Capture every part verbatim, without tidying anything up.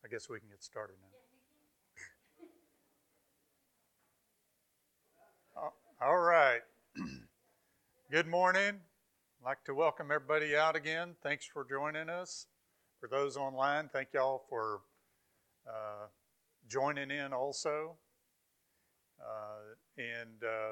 I guess we can get started now. Uh, All right. Good morning. I'd like to welcome everybody out again. Thanks for joining us. For those online, thank y'all for uh, joining in also. Uh, and uh,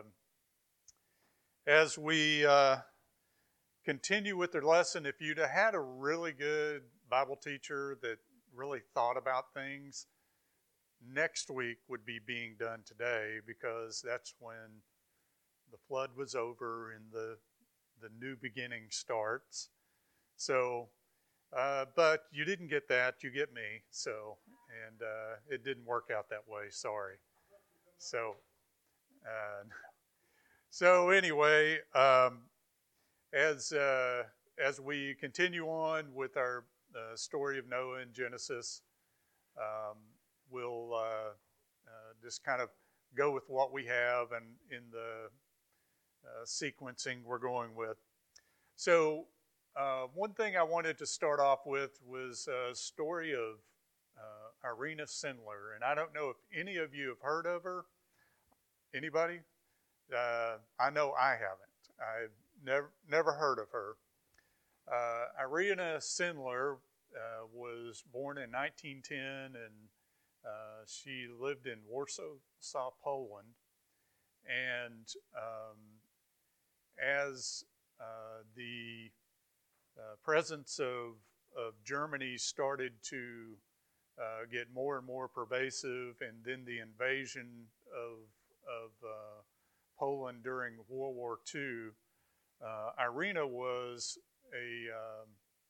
as we uh, continue with the lesson, if you'd have had a really good Bible teacher that really thought about things, next week would be being done today, because that's when the flood was over and the the new beginning starts. So, uh, but you didn't get that, you get me. So, and uh, it didn't work out that way. Sorry. So, uh, so anyway, um, as uh, as we continue on with our uh, story of Noah in Genesis, um, we'll uh, uh, just kind of go with what we have and in the uh, sequencing we're going with. So uh, one thing I wanted to start off with was a story of uh, Irena Sendler, and I don't know if any of you have heard of her. Anybody? Uh, I know I haven't. I've never never heard of her. Uh, Irena Sendler uh, was born in nineteen ten, and uh, she lived in Warsaw, Poland. And um, as uh, the uh, presence of, of Germany started to uh, get more and more pervasive, and then the invasion of, of uh, Poland during World War Two, uh, Irena was a, um,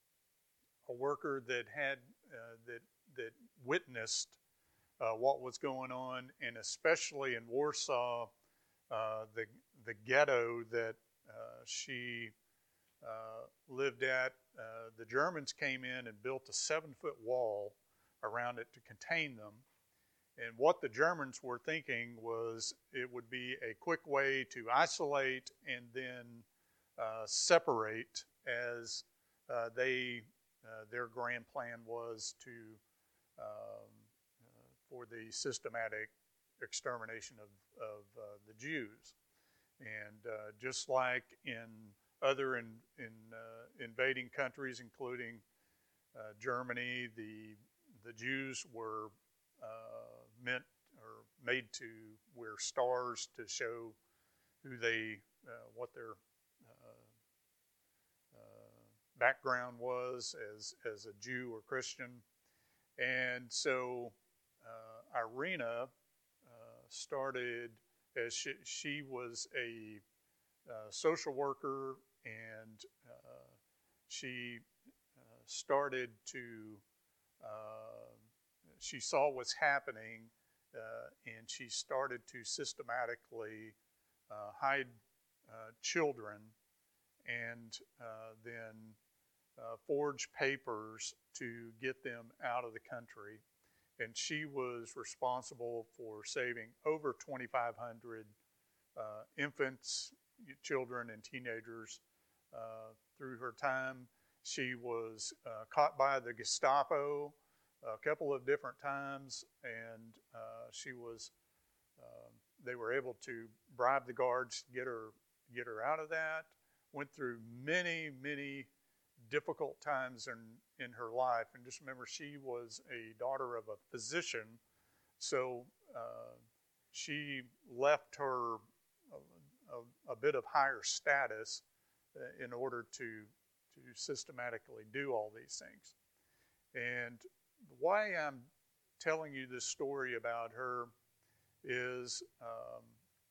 a worker that had uh, that that witnessed uh, what was going on, and especially in Warsaw, uh, the the ghetto that uh, she uh, lived at. Uh, the Germans came in and built a seven-foot wall around it to contain them. And what the Germans were thinking was it would be a quick way to isolate and then uh, separate, as uh, they uh, their grand plan was to um, uh, for the systematic extermination of, of uh, the Jews. And uh, just like in other in, in uh, invading countries, including uh, Germany, the the Jews were uh, meant or made to wear stars to show who they, uh, what their uh, uh, background was as as a Jew or Christian. And so uh, Irena uh, started as she, she was a uh, social worker, and uh, she uh, started to, uh, she saw what's happening, uh, and she started to systematically uh, hide uh, children, and uh, then uh, forge papers to get them out of the country. And she was responsible for saving over twenty-five hundred uh, infants, children, and teenagers uh, through her time. She was uh, caught by the Gestapo a couple of different times, and uh, she was. Uh, they were able to bribe the guards to get her get her out of that. Went through many, many difficult times in, in her life. And just remember, she was a daughter of a physician, so uh, she left her a, a, a bit of higher status uh, in order to, to systematically do all these things. And why I'm telling you this story about her is um,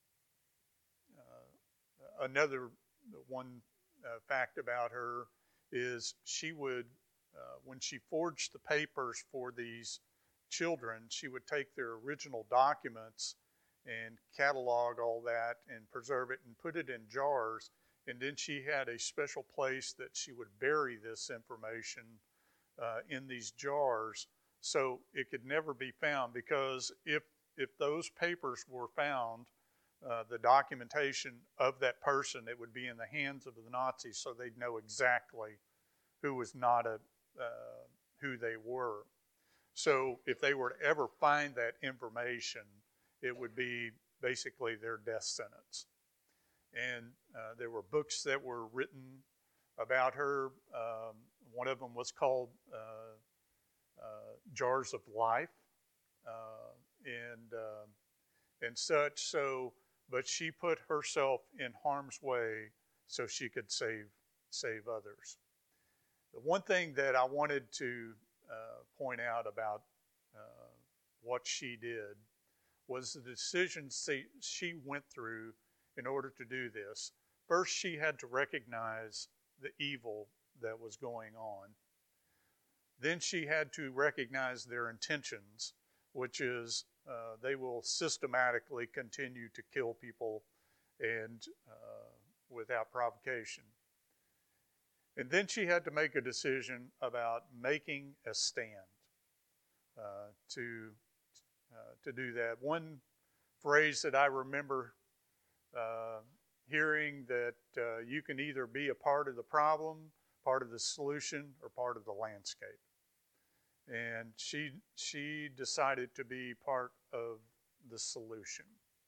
uh, another one uh, fact about her is she would, uh, when she forged the papers for these children, she would take their original documents and catalog all that and preserve it and put it in jars. And then she had a special place that she would bury this information uh, in these jars, so it could never be found, because if if those papers were found, uh, the documentation of that person, it would be in the hands of the Nazis, so they'd know exactly who was not a uh, who they were. So if they were to ever find that information, it would be basically their death sentence. And uh, there were books that were written about her. Um, one of them was called uh, uh, Jars of Life, uh, and uh, and such. So, but she put herself in harm's way so she could save save others. The one thing that I wanted to uh, point out about uh, what she did was the decisions she, she went through in order to do this. First, she had to recognize the evil that was going on. Then she had to recognize their intentions, which is uh, they will systematically continue to kill people and uh, without provocation. And then she had to make a decision about making a stand uh, to uh, to do that. One phrase that I remember uh, hearing that uh, you can either be a part of the problem, part of the solution, or part of the landscape. And she she decided to be part of the solution.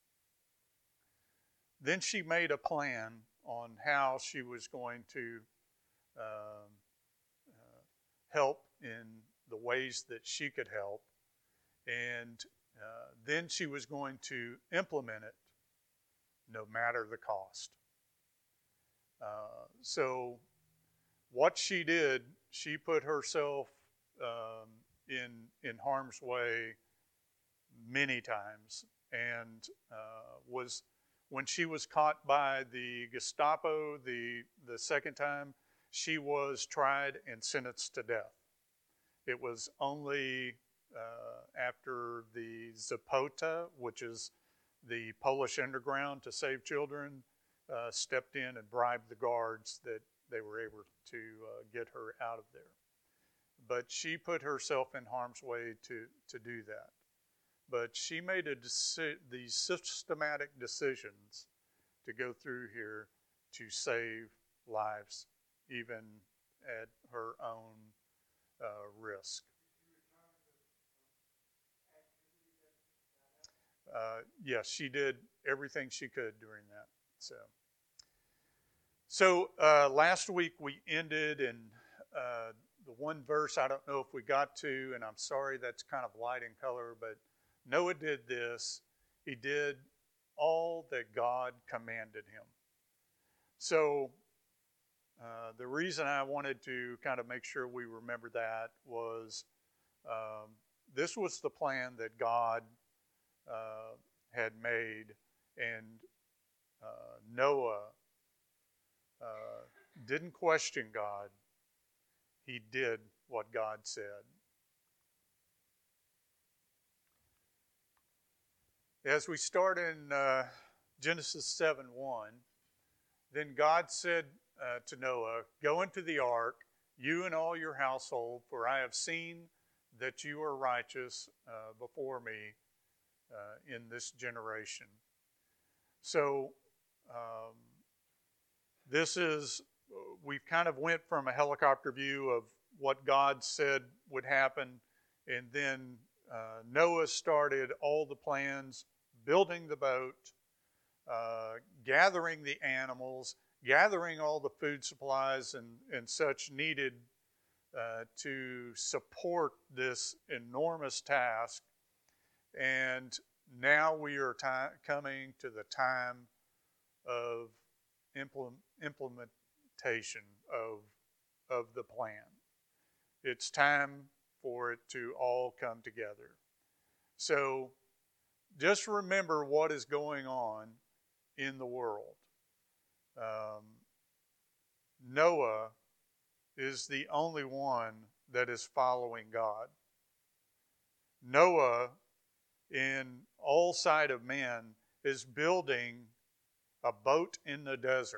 Then she made a plan on how she was going to uh, uh, help in the ways that she could help. And uh, then she was going to implement it no matter the cost. Uh, so what she did, she put herself um, in in harm's way many times, and uh, was when she was caught by the Gestapo the the second time, she was tried and sentenced to death. It was only uh, after the Zapota, which is the Polish underground to save children, uh, stepped in and bribed the guards that they were able to uh, get her out of there. But she put herself in harm's way to, to do that. But she made a deci- these systematic decisions to go through here to save lives, even at her own uh, risk. Uh, yes, she did everything she could during that. So, so uh, last week we ended in uh, the one verse I don't know if we got to, and I'm sorry that's kind of light in color, but Noah did this. He did all that God commanded him. So uh, the reason I wanted to kind of make sure we remember that was um, this was the plan that God uh, had made, and uh, Noah uh, didn't question God. He did what God said. As we start in uh, Genesis seven one, then God said uh, to Noah, "Go into the ark, you and all your household, for I have seen that you are righteous uh, before me uh, in this generation." So um, this is, we've kind of went from a helicopter view of what God said would happen, and then uh, Noah started all the plans, building the boat, uh, gathering the animals, gathering all the food supplies and, and such needed uh, to support this enormous task. And now we are ti- coming to the time of implement, implementation of, of the plan. It's time for it to all come together. So just remember what is going on in the world. Um, Noah is the only one that is following God. Noah, in all sight of men, is building a boat in the desert.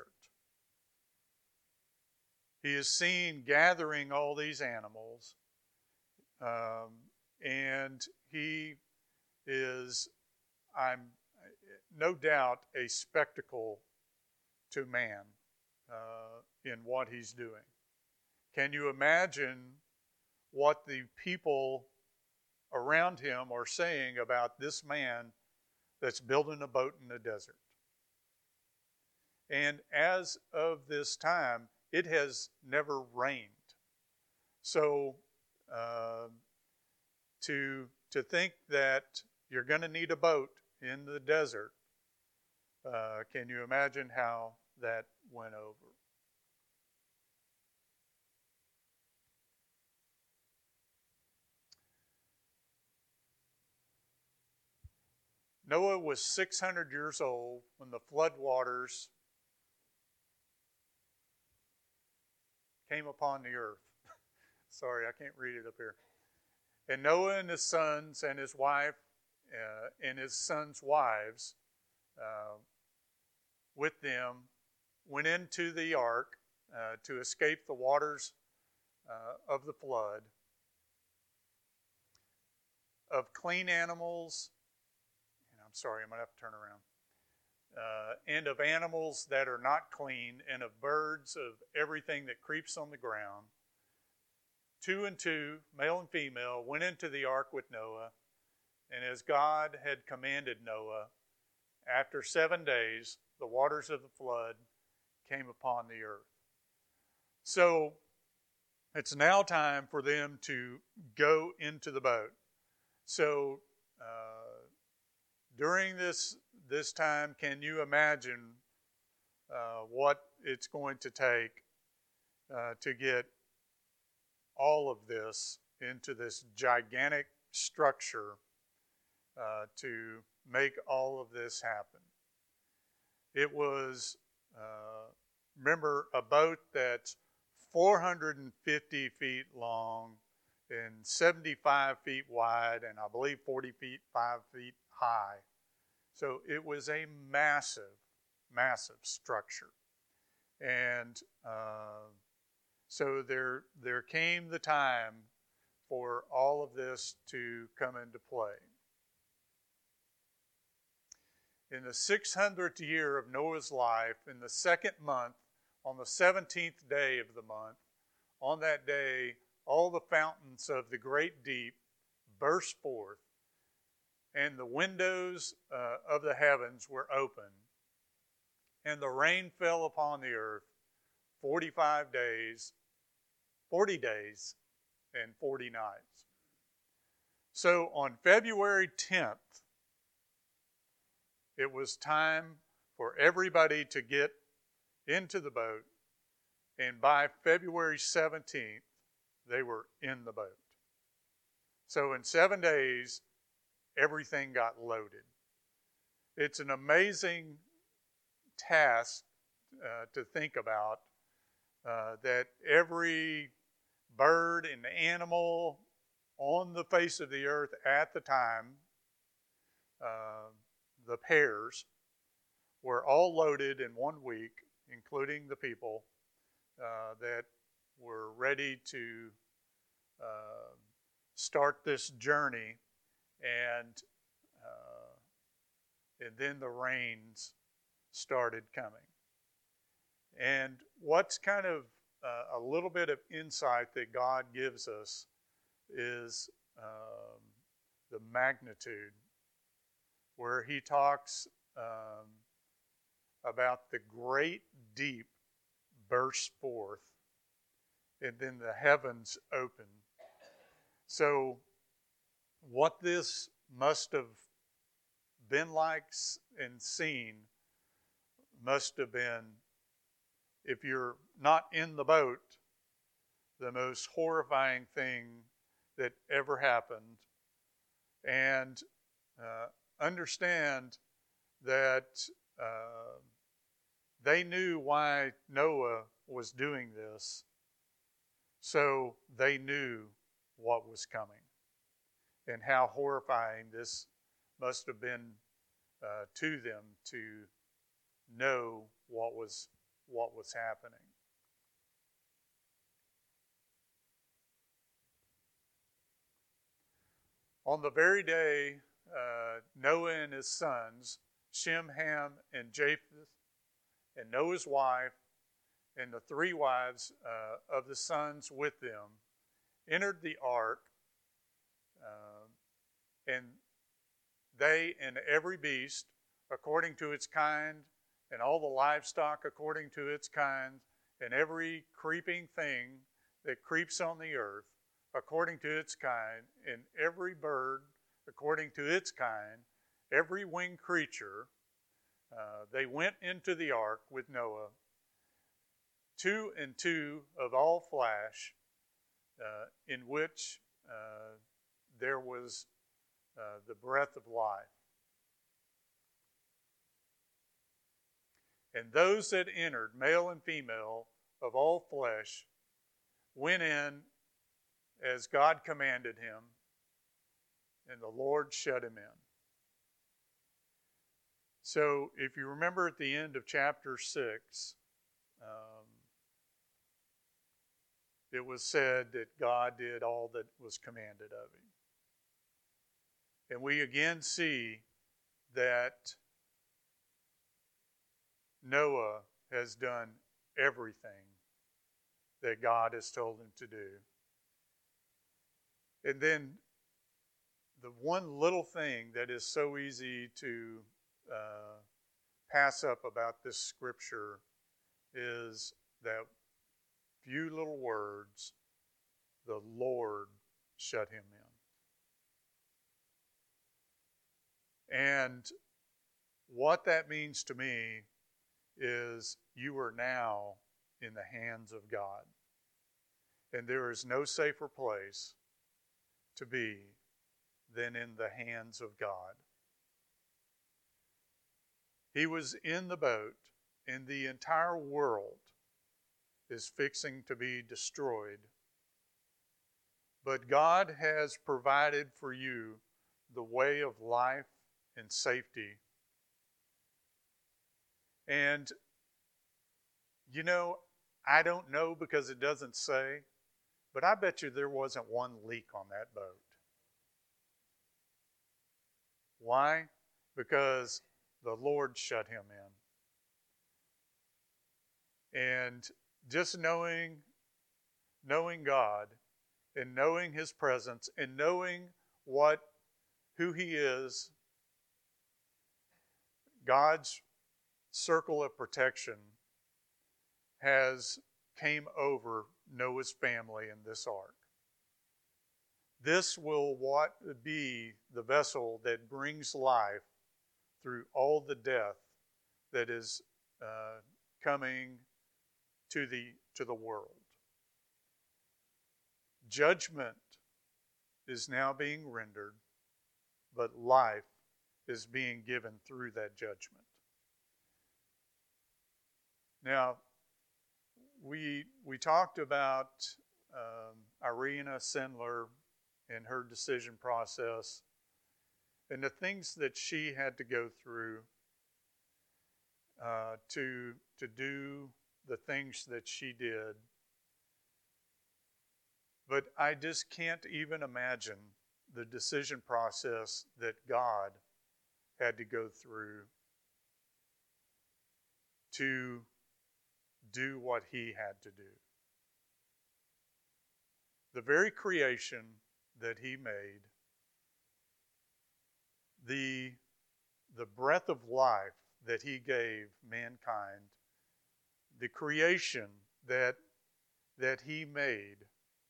He is seen gathering all these animals, um, and he is, I'm no doubt, a spectacle to man uh, in what he's doing. Can you imagine what the people around him are saying about this man that's building a boat in the desert. And as of this time, it has never rained. So uh, to, to think that you're going to need a boat in the desert, uh, can you imagine how that went over? Noah was six hundred years old when the flood waters came upon the earth. Sorry, I can't read it up here. And Noah and his sons and his wife uh, and his sons' wives uh, with them went into the ark uh, to escape the waters uh, of the flood. Of clean animals, and I'm sorry, I'm going to have to turn around. Uh, and of animals that are not clean, and of birds, of everything that creeps on the ground. Two and two, male and female, went into the ark with Noah, and as God had commanded Noah, after seven days, the waters of the flood came upon the earth. So it's now time for them to go into the boat. So uh, during this this time, can you imagine uh, what it's going to take uh, to get all of this into this gigantic structure uh, to make all of this happen? It was, uh, remember, a boat that's four hundred fifty feet long and seventy-five feet wide, and I believe forty-five feet high. So it was a massive, massive structure. And uh, so there, there came the time for all of this to come into play. In the six hundredth year of Noah's life, in the second month, on the seventeenth day of the month, on that day, all the fountains of the great deep burst forth, and the windows uh, of the heavens were opened, and the rain fell upon the earth forty-five days, forty days, and forty nights. So on February tenth, it was time for everybody to get into the boat, and by February seventeenth, they were in the boat. So in seven days, everything got loaded. It's an amazing task uh, to think about, uh, that every bird and animal on the face of the earth at the time, uh, the pairs, were all loaded in one week, including the people uh, that were ready to uh, start this journey. And uh, and then the rains started coming. And what's kind of uh, a little bit of insight that God gives us is um, the magnitude, where he talks um, about the great deep burst forth, and then the heavens open. So what this must have been like and seen must have been, if you're not in the boat, the most horrifying thing that ever happened. And uh, understand that uh, they knew why Noah was doing this, so they knew what was coming and how horrifying this must have been uh, to them to know what was what was happening. On the very day uh, Noah and his sons, Shem, Ham, and Japheth, and Noah's wife, and the three wives uh, of the sons with them, entered the ark, uh, and they and every beast according to its kind, and all the livestock according to its kind, and every creeping thing that creeps on the earth according to its kind, and every bird according to its kind, every winged creature, uh, they went into the ark with Noah, two and two of all flesh, uh, in which uh, there was uh, the breath of life. And those that entered, male and female, of all flesh, went in as God commanded him, and the Lord shut him in. So, if you remember at the end of chapter six, um, it was said that God did all that was commanded of him. And we again see that Noah has done everything that God has told him to do. And then the one little thing that is so easy to uh, pass up about this scripture is that few little words, the Lord shut him in. And what that means to me is you are now in the hands of God. And there is no safer place to be than in the hands of God. He was in the boat, and the entire world is fixing to be destroyed. But God has provided for you the way of life and safety. And, you know, I don't know because it doesn't say, but I bet you there wasn't one leak on that boat. Why? Because the Lord shut him in. And just knowing, knowing God and knowing his presence and knowing what, who he is, God's circle of protection has came over Noah's family in this ark. This will what be the vessel that brings life through all the death that is uh, coming to the to the world. Judgment is now being rendered, but life is being given through that judgment. Now, we we talked about um, Irena Sendler and her decision process and the things that she had to go through uh, to to do the things that she did. But I just can't even imagine the decision process that God had to go through to do what he had to do. The very creation that he made, the, the breath of life that he gave mankind, the creation that, that he made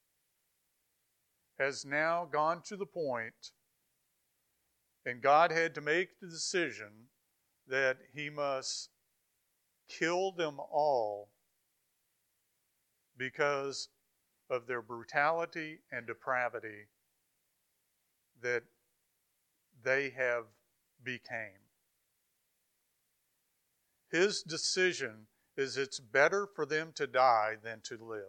has now gone to the point, and God had to make the decision that he must kill them all because of their brutality and depravity that they have became. His decision is it's better for them to die than to live.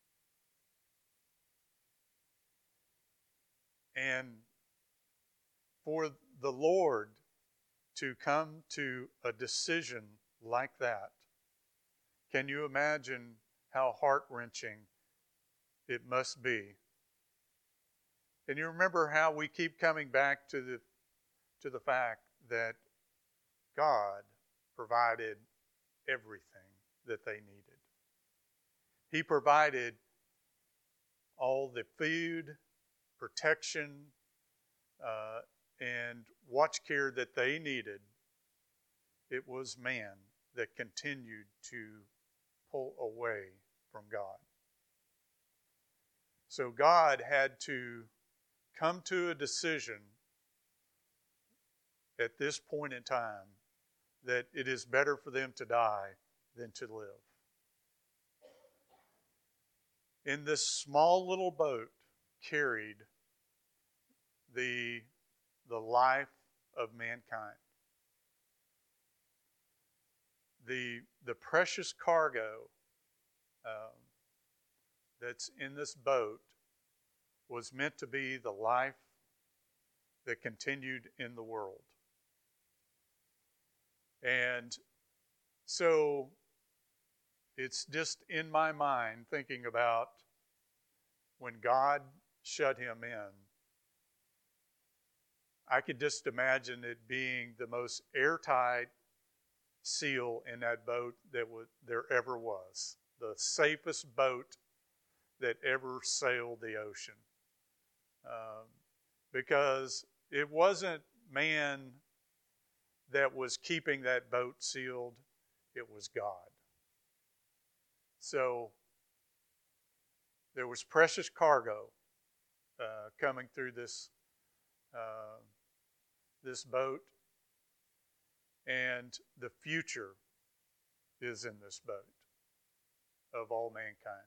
And for the Lord to come to a decision like that, can you imagine how heart-wrenching it must be? And you remember how we keep coming back to the to the fact that God provided everything that they needed. He provided all the food, protection, uh, and watch care that they needed, it was man that continued to pull away from God. So God had to come to a decision at this point in time that it is better for them to die than to live. In this small little boat carried the, the life of mankind. The, the precious cargo um, that's in this boat was meant to be the life that continued in the world. And so it's just in my mind thinking about when God shut him in, I could just imagine it being the most airtight seal in that boat that w- there ever was. The safest boat that ever sailed the ocean. Um, because it wasn't man that was keeping that boat sealed, it was God. So there was precious cargo uh, coming through this uh, this boat, and the future is in this boat of all mankind.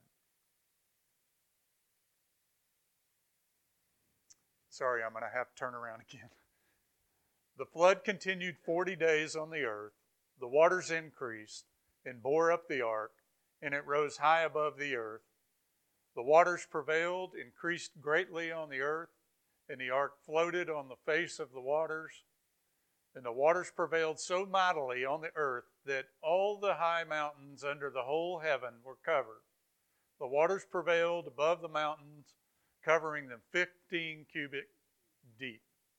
Sorry, I'm going to have to turn around again. The flood continued forty days on the earth. The waters increased and bore up the ark, and it rose high above the earth. The waters prevailed, increased greatly on the earth, and the ark floated on the face of the waters. And the waters prevailed so mightily on the earth that all the high mountains under the whole heaven were covered. The waters prevailed above the mountains, covering them fifteen cubit deep.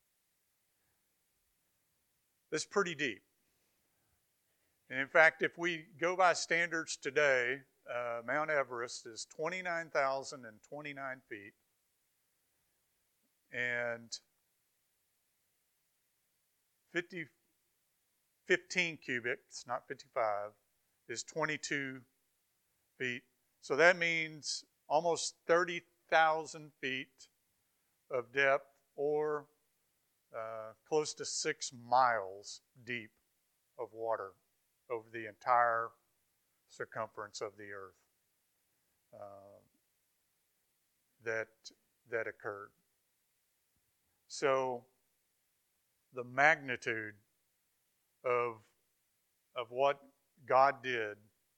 That's pretty deep. And in fact, if we go by standards today, uh, Mount Everest is twenty-nine thousand twenty-nine feet. And fifty, fifteen cubics, not fifty-five, is twenty-two feet. So that means almost thirty thousand feet of depth, or uh, close to six miles deep of water over the entire circumference of the earth uh, that that occurred. So the magnitude of of what God did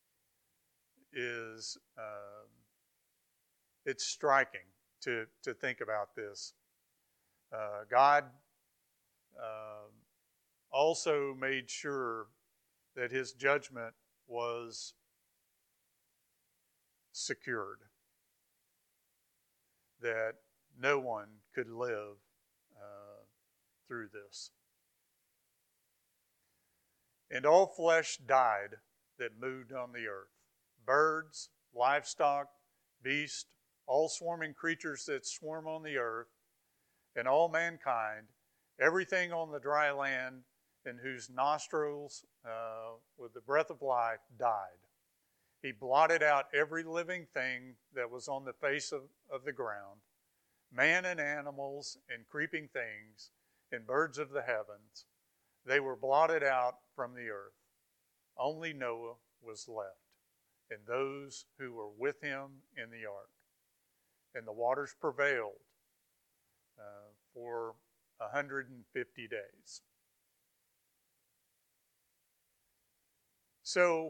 is um, it's striking to to think about this. Uh, God uh, also made sure that his judgment was secured, that no one could live uh, through this. And all flesh died that moved on the earth. Birds, livestock, beasts, all swarming creatures that swarm on the earth, and all mankind, everything on the dry land in whose nostrils uh, with the breath of life died. He blotted out every living thing that was on the face of, of the ground, man and animals and creeping things and birds of the heavens. They were blotted out from the earth. Only Noah was left, and those who were with him in the ark. And the waters prevailed uh, for one hundred fifty days. So,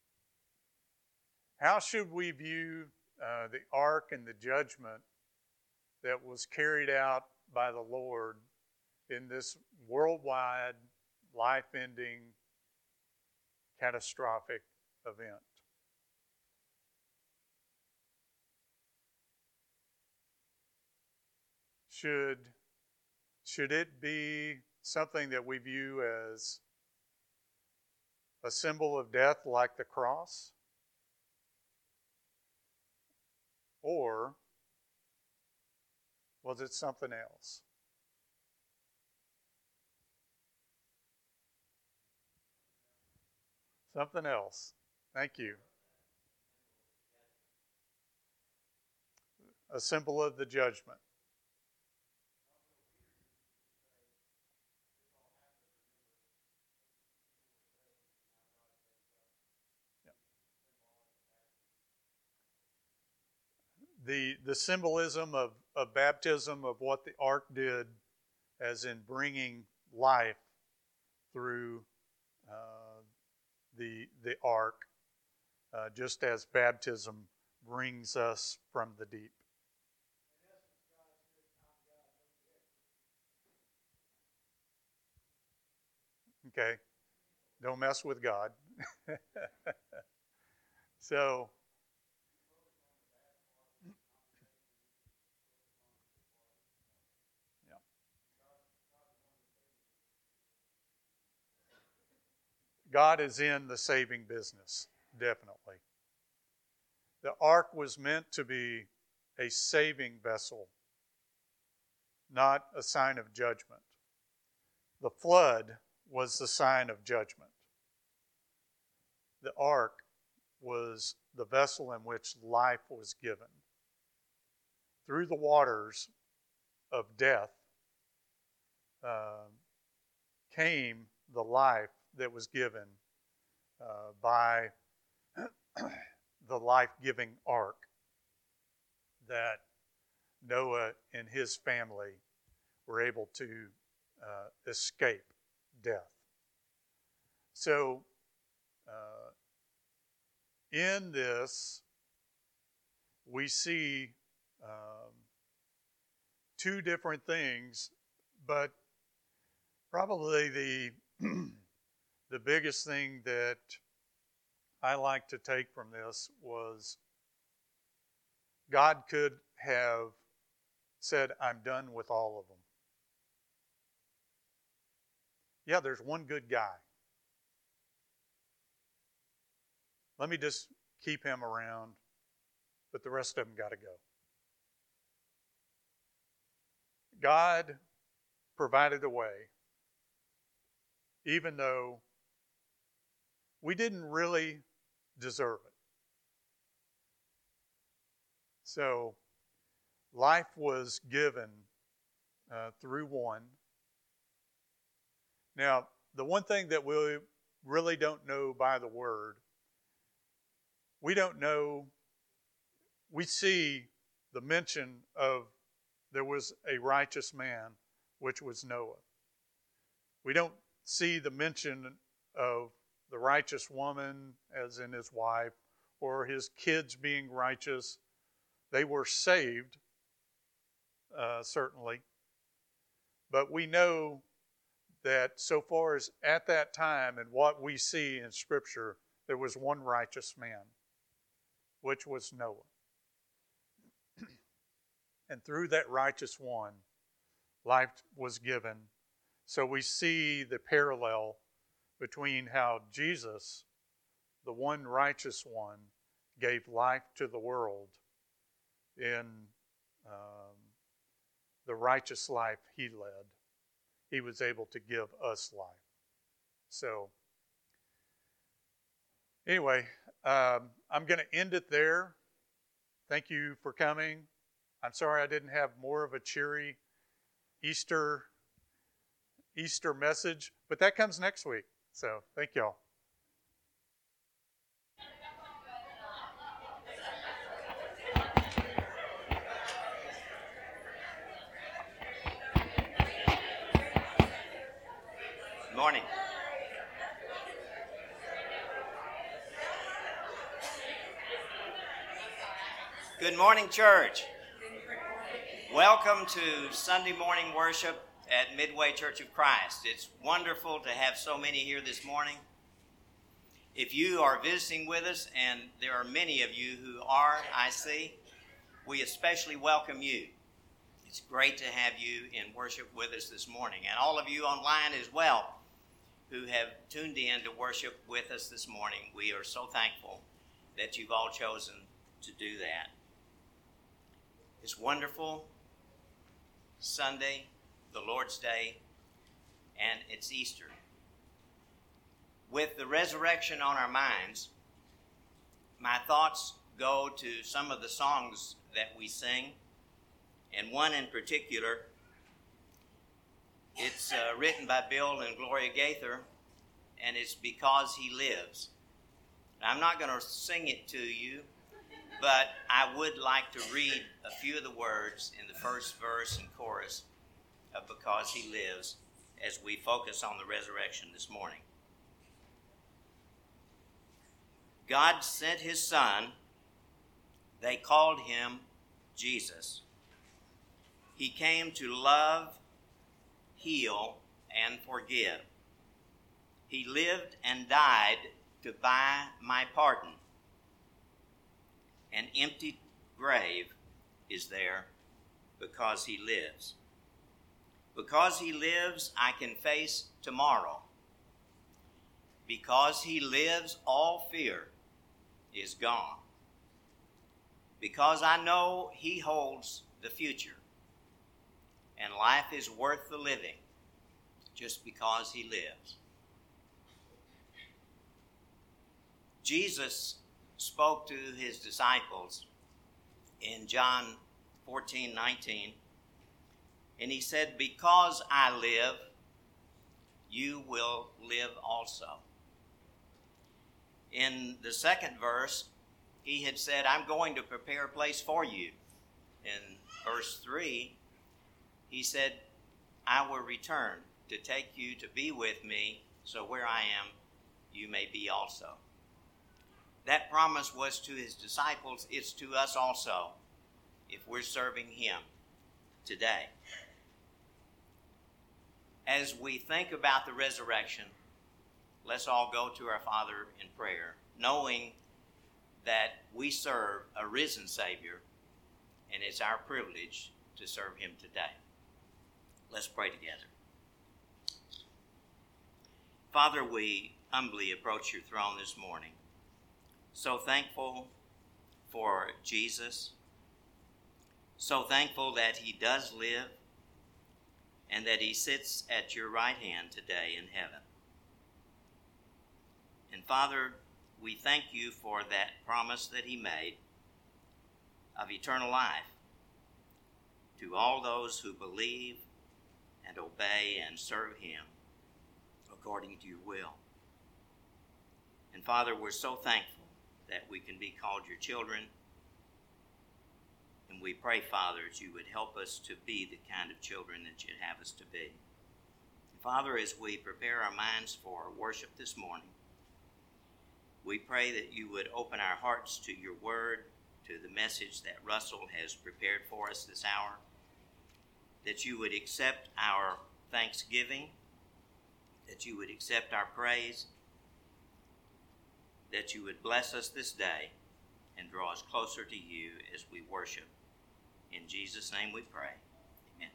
how should we view uh, the ark and the judgment that was carried out by the Lord in this worldwide, life-ending, catastrophic event? Should, should it be something that we view as a symbol of death like the cross? Or was it something else? Something else. Thank you. A symbol of the judgment. The, the symbolism of, of baptism, of what the ark did, as in bringing life through uh, the, the ark, uh, just as baptism brings us from the deep. Okay, don't mess with God. So, yeah. God is in the saving business, definitely. The ark was meant to be a saving vessel, not a sign of judgment. The flood was the sign of judgment. The ark was the vessel in which life was given. Through the waters of death uh, came the life that was given uh, by the life-giving ark that Noah and his family were able to uh, escape death. So, uh, in this, we see um, two different things, but probably the the biggest thing that I like to take from this was God could have said, I'm done with all of them. Yeah, there's one good guy. Let me just keep him around, but the rest of them got to go. God provided a way, even though we didn't really deserve it. So, life was given uh, through one. Now, the one thing that we really don't know by the Word, we don't know, we see the mention of there was a righteous man, which was Noah. We don't see the mention of the righteous woman, as in his wife, or his kids being righteous. They were saved, uh, certainly. But we know that so far as at that time and what we see in Scripture, there was one righteous man, which was Noah. And through that righteous one, life was given. So we see the parallel between how Jesus, the one righteous one, gave life to the world in um, the righteous life he led. He was able to give us life. So, anyway, um, I'm going to end it there. Thank you for coming. I'm sorry I didn't have more of a cheery Easter Easter message, but that comes next week. So, thank y'all. Good morning. Good morning, church. Welcome to Sunday morning worship at Midway Church of Christ. It's wonderful to have so many here this morning. If you are visiting with us, and there are many of you who are, I see, we especially welcome you. It's great to have you in worship with us this morning, and all of you online as well who have tuned in to worship with us this morning. We are so thankful that you've all chosen to do that. It's wonderful Sunday, the Lord's Day, and it's Easter. with the resurrection on our minds, my thoughts go to some of the songs that we sing, and one in particular. It's uh, written by Bill and Gloria Gaither, and it's Because He Lives. Now, I'm not going to sing it to you, but I would like to read a few of the words in the first verse and chorus of Because He Lives as we focus on the resurrection this morning. God sent His Son. They called Him Jesus. He came to love, heal, and forgive. He lived and died to buy my pardon. An empty grave is there because He lives. Because He lives, I can face tomorrow. Because He lives, all fear is gone. Because I know He holds the future. And life is worth the living just because He lives. Jesus spoke to His disciples in John fourteen nineteen, and He said, because I live, you will live also. In the second verse, He had said, I'm going to prepare a place for you. In verse three, He said, I will return to take you to be with me, so where I am, you may be also. That promise was to His disciples. It's to us also, if we're serving Him today. As we think about the resurrection, let's all go to our Father in prayer, knowing that we serve a risen Savior, and it's our privilege to serve Him today. Let's pray together. Father, we humbly approach your throne this morning. So thankful for Jesus. So thankful that He does live and that He sits at your right hand today in heaven. And Father, we thank you for that promise that He made of eternal life to all those who believe and obey and serve Him according to your will. And Father, we're so thankful that we can be called your children. And we pray, Father, that you would help us to be the kind of children that you'd have us to be. Father, as we prepare our minds for worship this morning, we pray that you would open our hearts to your word, to the message that Russell has prepared for us this hour, that you would accept our thanksgiving, that you would accept our praise, that you would bless us this day and draw us closer to you as we worship. In Jesus' name we pray. Amen.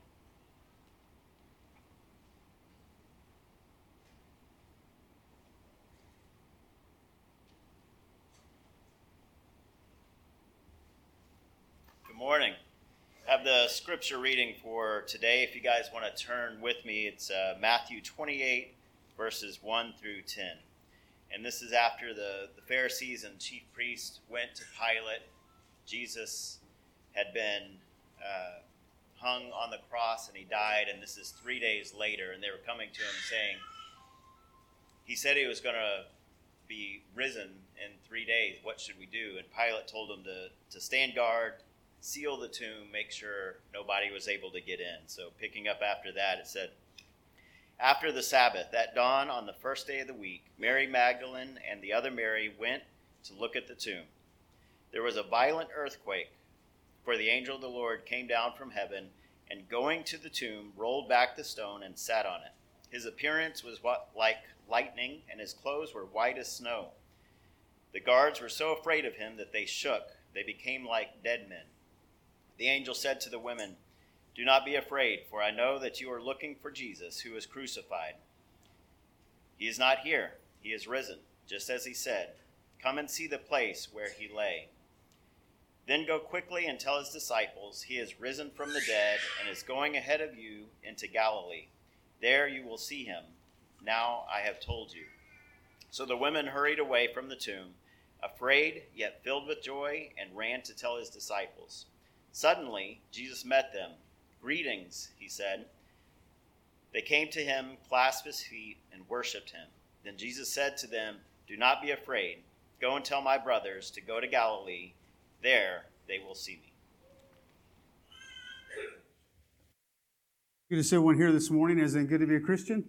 Good morning. I have the scripture reading for today. If you guys want to turn with me, it's uh, Matthew twenty-eight, verses one through ten. And this is after the, the Pharisees and chief priests went to Pilate. Jesus had been uh, hung on the cross and he died, and this is three days later, and they were coming to him saying, he said he was going to be risen in three days. What should we do? And Pilate told him to, to stand guard, seal the tomb, make sure nobody was able to get in. So picking up after that, it said, after the Sabbath, at dawn on the first day of the week, Mary Magdalene and the other Mary went to look at the tomb. There was a violent earthquake, for the angel of the Lord came down from heaven, and going to the tomb, rolled back the stone and sat on it. His appearance was what, like lightning, and his clothes were white as snow. The guards were so afraid of him that they shook. They became like dead men. The angel said to the women, do not be afraid, for I know that you are looking for Jesus, who was crucified. He is not here. He is risen, just as he said. Come and see the place where he lay. Then go quickly and tell his disciples, he is risen from the dead and is going ahead of you into Galilee. There you will see him. Now I have told you. So the women hurried away from the tomb, afraid yet filled with joy, and ran to tell his disciples. Suddenly Jesus met them. "Greetings," he said. They came to him, clasped his feet, and worshipped him. Then Jesus said to them, "Do not be afraid. Go and tell my brothers to go to Galilee. There they will see me." Good to see everyone here this morning. Is it good to be a Christian?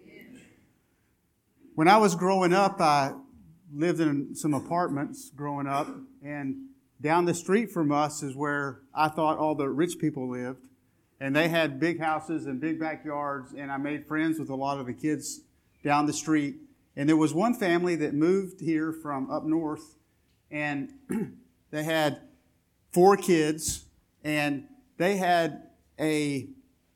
When I was growing up, I lived in some apartments growing up, and down the street from us is where I thought all the rich people lived. And they had big houses and big backyards, and I made friends with a lot of the kids down the street. And there was one family that moved here from up north, and they had four kids, and they had a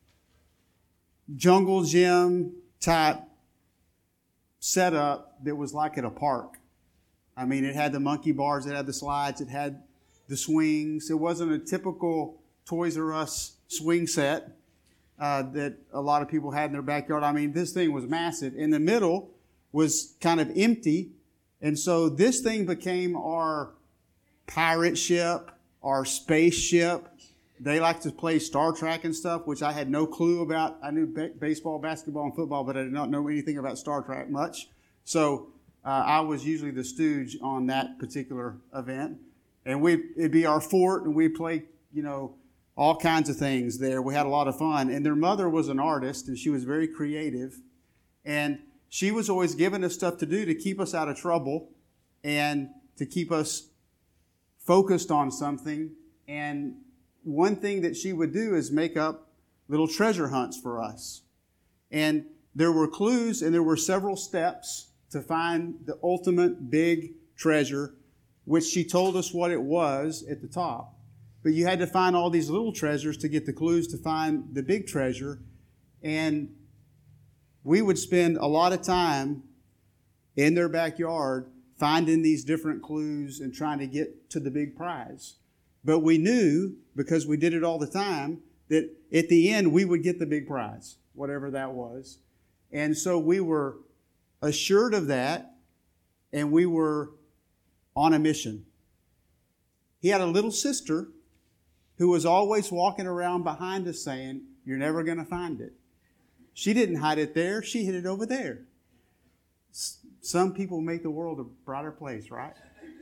jungle gym type setup that was like at a park. I mean, it had the monkey bars, it had the slides, it had the swings. It wasn't a typical Toys R Us swing set uh, that a lot of people had in their backyard. I mean, this thing was massive. In the middle was kind of empty, and so this thing became our pirate ship, our spaceship. They like to play Star Trek and stuff, which I had no clue about. I knew ba- baseball, basketball, and football, but I did not know anything about Star Trek much. So uh, I was usually the stooge on that particular event. And we it'd be our fort, and we'd play, you know, all kinds of things there. We had a lot of fun. And their mother was an artist, and she was very creative. And she was always giving us stuff to do to keep us out of trouble and to keep us focused on something. And one thing that she would do is make up little treasure hunts for us. And there were clues and there were several steps to find the ultimate big treasure, which she told us what it was at the top. But you had to find all these little treasures to get the clues to find the big treasure. And we would spend a lot of time in their backyard finding these different clues and trying to get to the big prize. But we knew, because we did it all the time, that at the end we would get the big prize, whatever that was. And so we were assured of that, and we were on a mission. He had a little sister who was always walking around behind us saying, "You're never going to find it." She didn't hide it there. She hid it over there. Some people make the world a brighter place, right?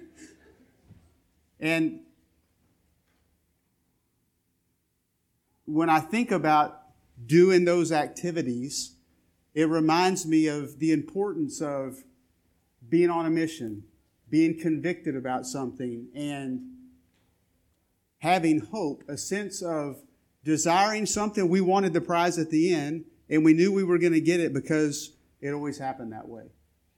And when I think about doing those activities, it reminds me of the importance of being on a mission, being convicted about something, and having hope, a sense of desiring something. We wanted the prize at the end, and we knew we were going to get it because it always happened that way.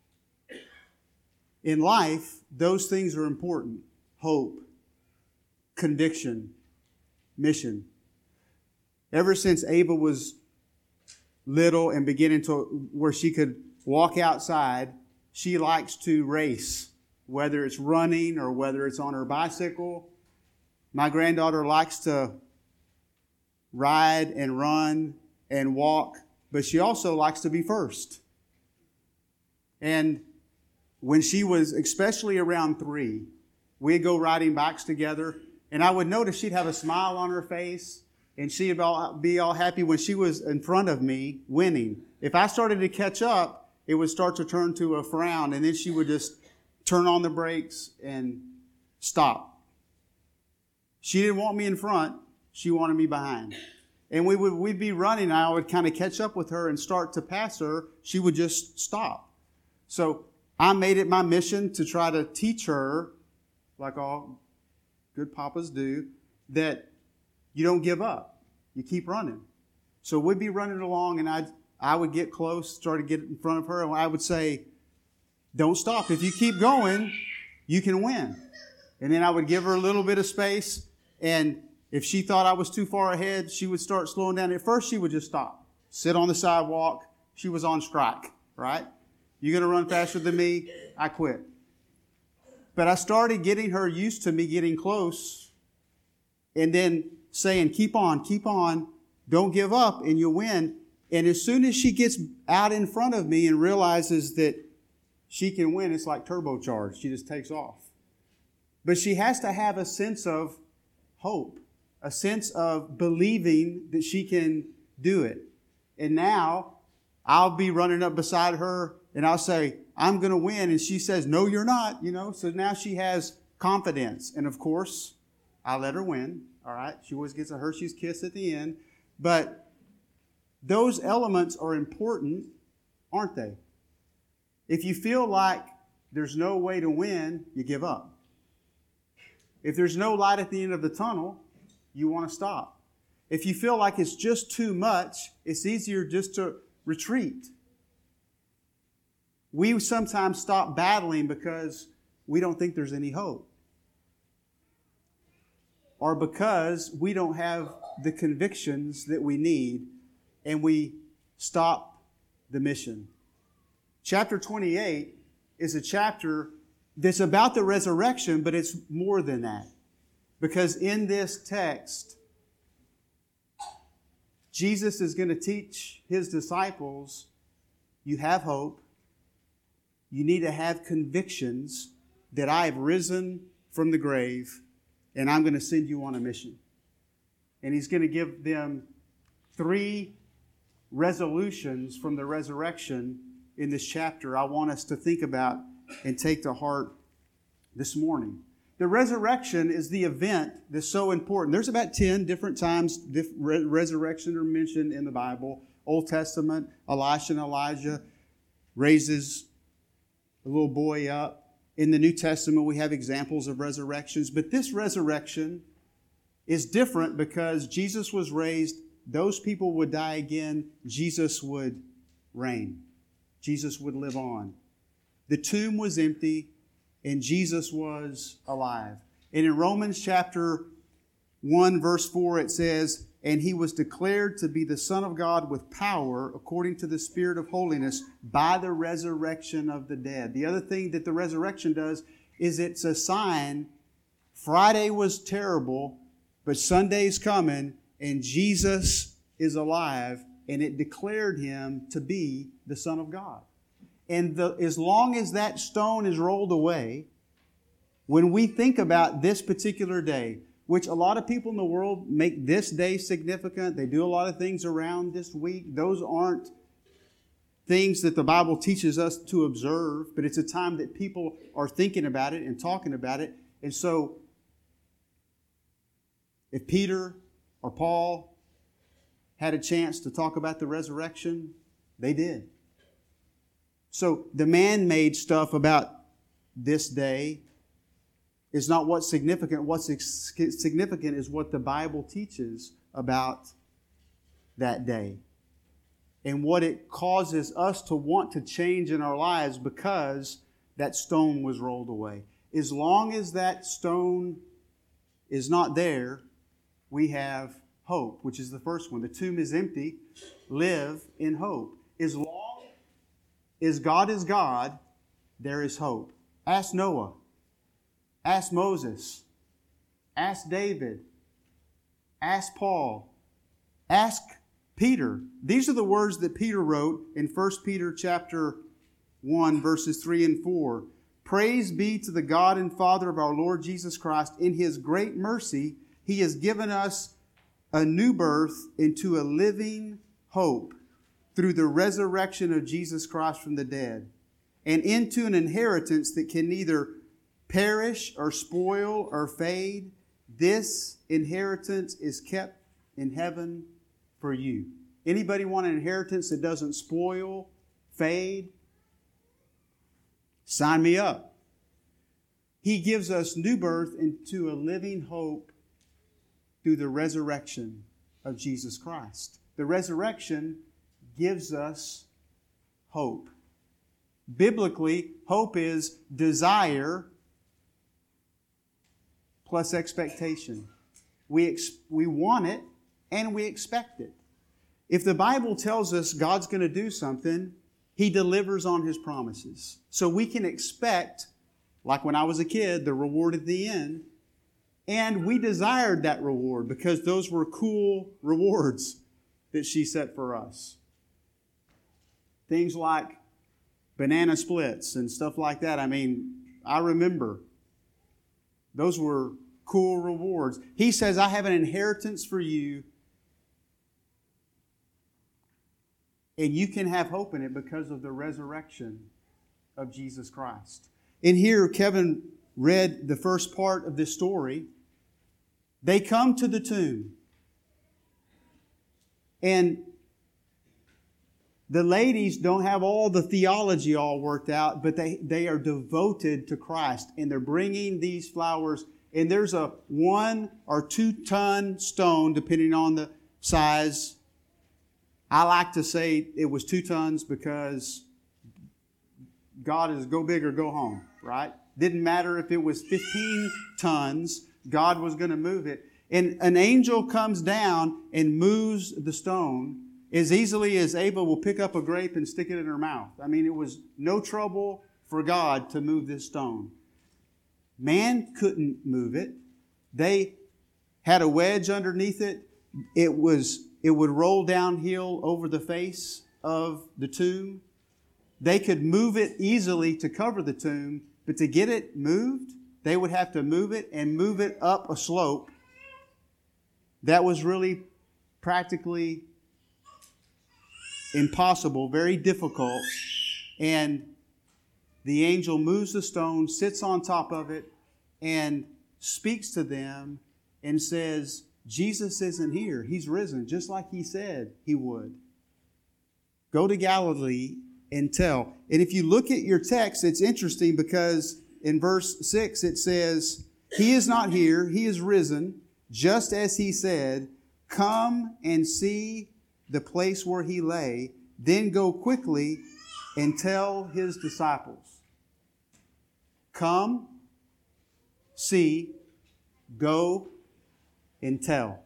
In life, those things are important. Hope, conviction, mission. Ever since Ava was little and beginning to where she could walk outside, she likes to race, whether it's running or whether it's on her bicycle. My granddaughter likes to ride and run and walk, but she also likes to be first. And when she was, especially around three, we'd go riding bikes together, and I would notice she'd have a smile on her face, and she'd be all happy when she was in front of me winning. If I started to catch up, it would start to turn to a frown, and then she would just turn on the brakes and stop. She didn't want me in front. She wanted me behind. And we would, we'd be running, and I would kind of catch up with her and start to pass her. She would just stop. So I made it my mission to try to teach her, like all good papas do, that you don't give up. You keep running. So we'd be running along, and I'd, I would get close, try to get in front of her, and I would say, "Don't stop. If you keep going, you can win." And then I would give her a little bit of space, and if she thought I was too far ahead, she would start slowing down. At first, she would just stop, sit on the sidewalk. She was on strike, right? "You're going to run faster than me?" I quit. But I started getting her used to me getting close and then saying, "Keep on, keep on, don't give up, and you'll win." And as soon as she gets out in front of me and realizes that she can win. It's like turbocharged. She just takes off. But she has to have a sense of hope, a sense of believing that she can do it. And now I'll be running up beside her and I'll say, I'm going to win. And she says, no, you're not, you know. So now she has confidence. And of course, I let her win. All right. She always gets a Hershey's kiss at the end. But those elements are important, aren't they? If you feel like there's no way to win, you give up. If there's no light at the end of the tunnel, you want to stop. If you feel like it's just too much, it's easier just to retreat. We sometimes stop battling because we don't think there's any hope. Or because we don't have the convictions that we need and we stop the mission. Chapter twenty-eight is a chapter that's about the resurrection, but it's more than that. Because in this text, Jesus is going to teach His disciples, you have hope. You need to have convictions that I have risen from the grave and I'm going to send you on a mission. And He's going to give them three resolutions from the resurrection in this chapter I want us to think about and take to heart this morning. The resurrection is the event that's so important. There's about ten different times diff- re- resurrection are mentioned in the Bible. Old Testament, Elisha and Elijah raises a little boy up. In the New Testament, we have examples of resurrections. But this resurrection is different because Jesus was raised. Those people would die again. Jesus would reign. Jesus would live on. The tomb was empty and Jesus was alive. And in Romans chapter one, verse four, it says, and He was declared to be the Son of God with power according to the Spirit of holiness by the resurrection of the dead. The other thing that the resurrection does is it's a sign. Friday was terrible, but Sunday's coming and Jesus is alive, and it declared Him to be the Son of God. And the, as long as that stone is rolled away, when we think about this particular day, which a lot of people in the world make this day significant, they do a lot of things around this week. Those aren't things that the Bible teaches us to observe, but it's a time that people are thinking about it and talking about it. And so, if Peter or Paul had a chance to talk about the resurrection, they did. So the man-made stuff about this day is not what's significant. What's significant is what the Bible teaches about that day and what it causes us to want to change in our lives because that stone was rolled away. As long as that stone is not there, we have hope, which is the first one. The tomb is empty. Live in hope. As long as God is God, there is hope. Ask Noah. Ask Moses. Ask David. Ask Paul. Ask Peter. These are the words that Peter wrote in First Peter chapter one, verses three and four. Praise be to the God and Father of our Lord Jesus Christ. In His great mercy, He has given us a new birth into a living hope through the resurrection of Jesus Christ from the dead, and into an inheritance that can neither perish or spoil or fade. This inheritance is kept in heaven for you. Anybody want an inheritance that doesn't spoil, fade? Sign me up. He gives us new birth into a living hope through the resurrection of Jesus Christ. The resurrection gives us hope. Biblically, hope is desire plus expectation. We, ex- we want it and we expect it. If the Bible tells us God's going to do something, He delivers on His promises. So we can expect, like when I was a kid, the reward at the end. And we desired that reward because those were cool rewards that she set for us. Things like banana splits and stuff like that. I mean, I remember those were cool rewards. He says, I have an inheritance for you, and you can have hope in it because of the resurrection of Jesus Christ. And here, Kevin read the first part of this story. They come to the tomb, and the ladies don't have all the theology all worked out, but they, they are devoted to Christ, and they're bringing these flowers. And there's a one or two ton stone, depending on the size. I like to say it was two tons because God is go big or go home, right? Didn't matter if it was fifteen tons, God was going to move it. And an angel comes down and moves the stone as easily as Ava will pick up a grape and stick it in her mouth. I mean, it was no trouble for God to move this stone. Man couldn't move it. They had a wedge underneath it. It was, it would roll downhill over the face of the tomb. They could move it easily to cover the tomb, but to get it moved, they would have to move it and move it up a slope. That was really practically impossible, very difficult. And the angel moves the stone, sits on top of it, and speaks to them and says, Jesus isn't here. He's risen, just like He said He would. Go to Galilee and tell. And if you look at your text, it's interesting because in verse six it says, He is not here, He is risen, just as He said. Come and see the place where He lay, then go quickly and tell His disciples. Come, see, go, and tell.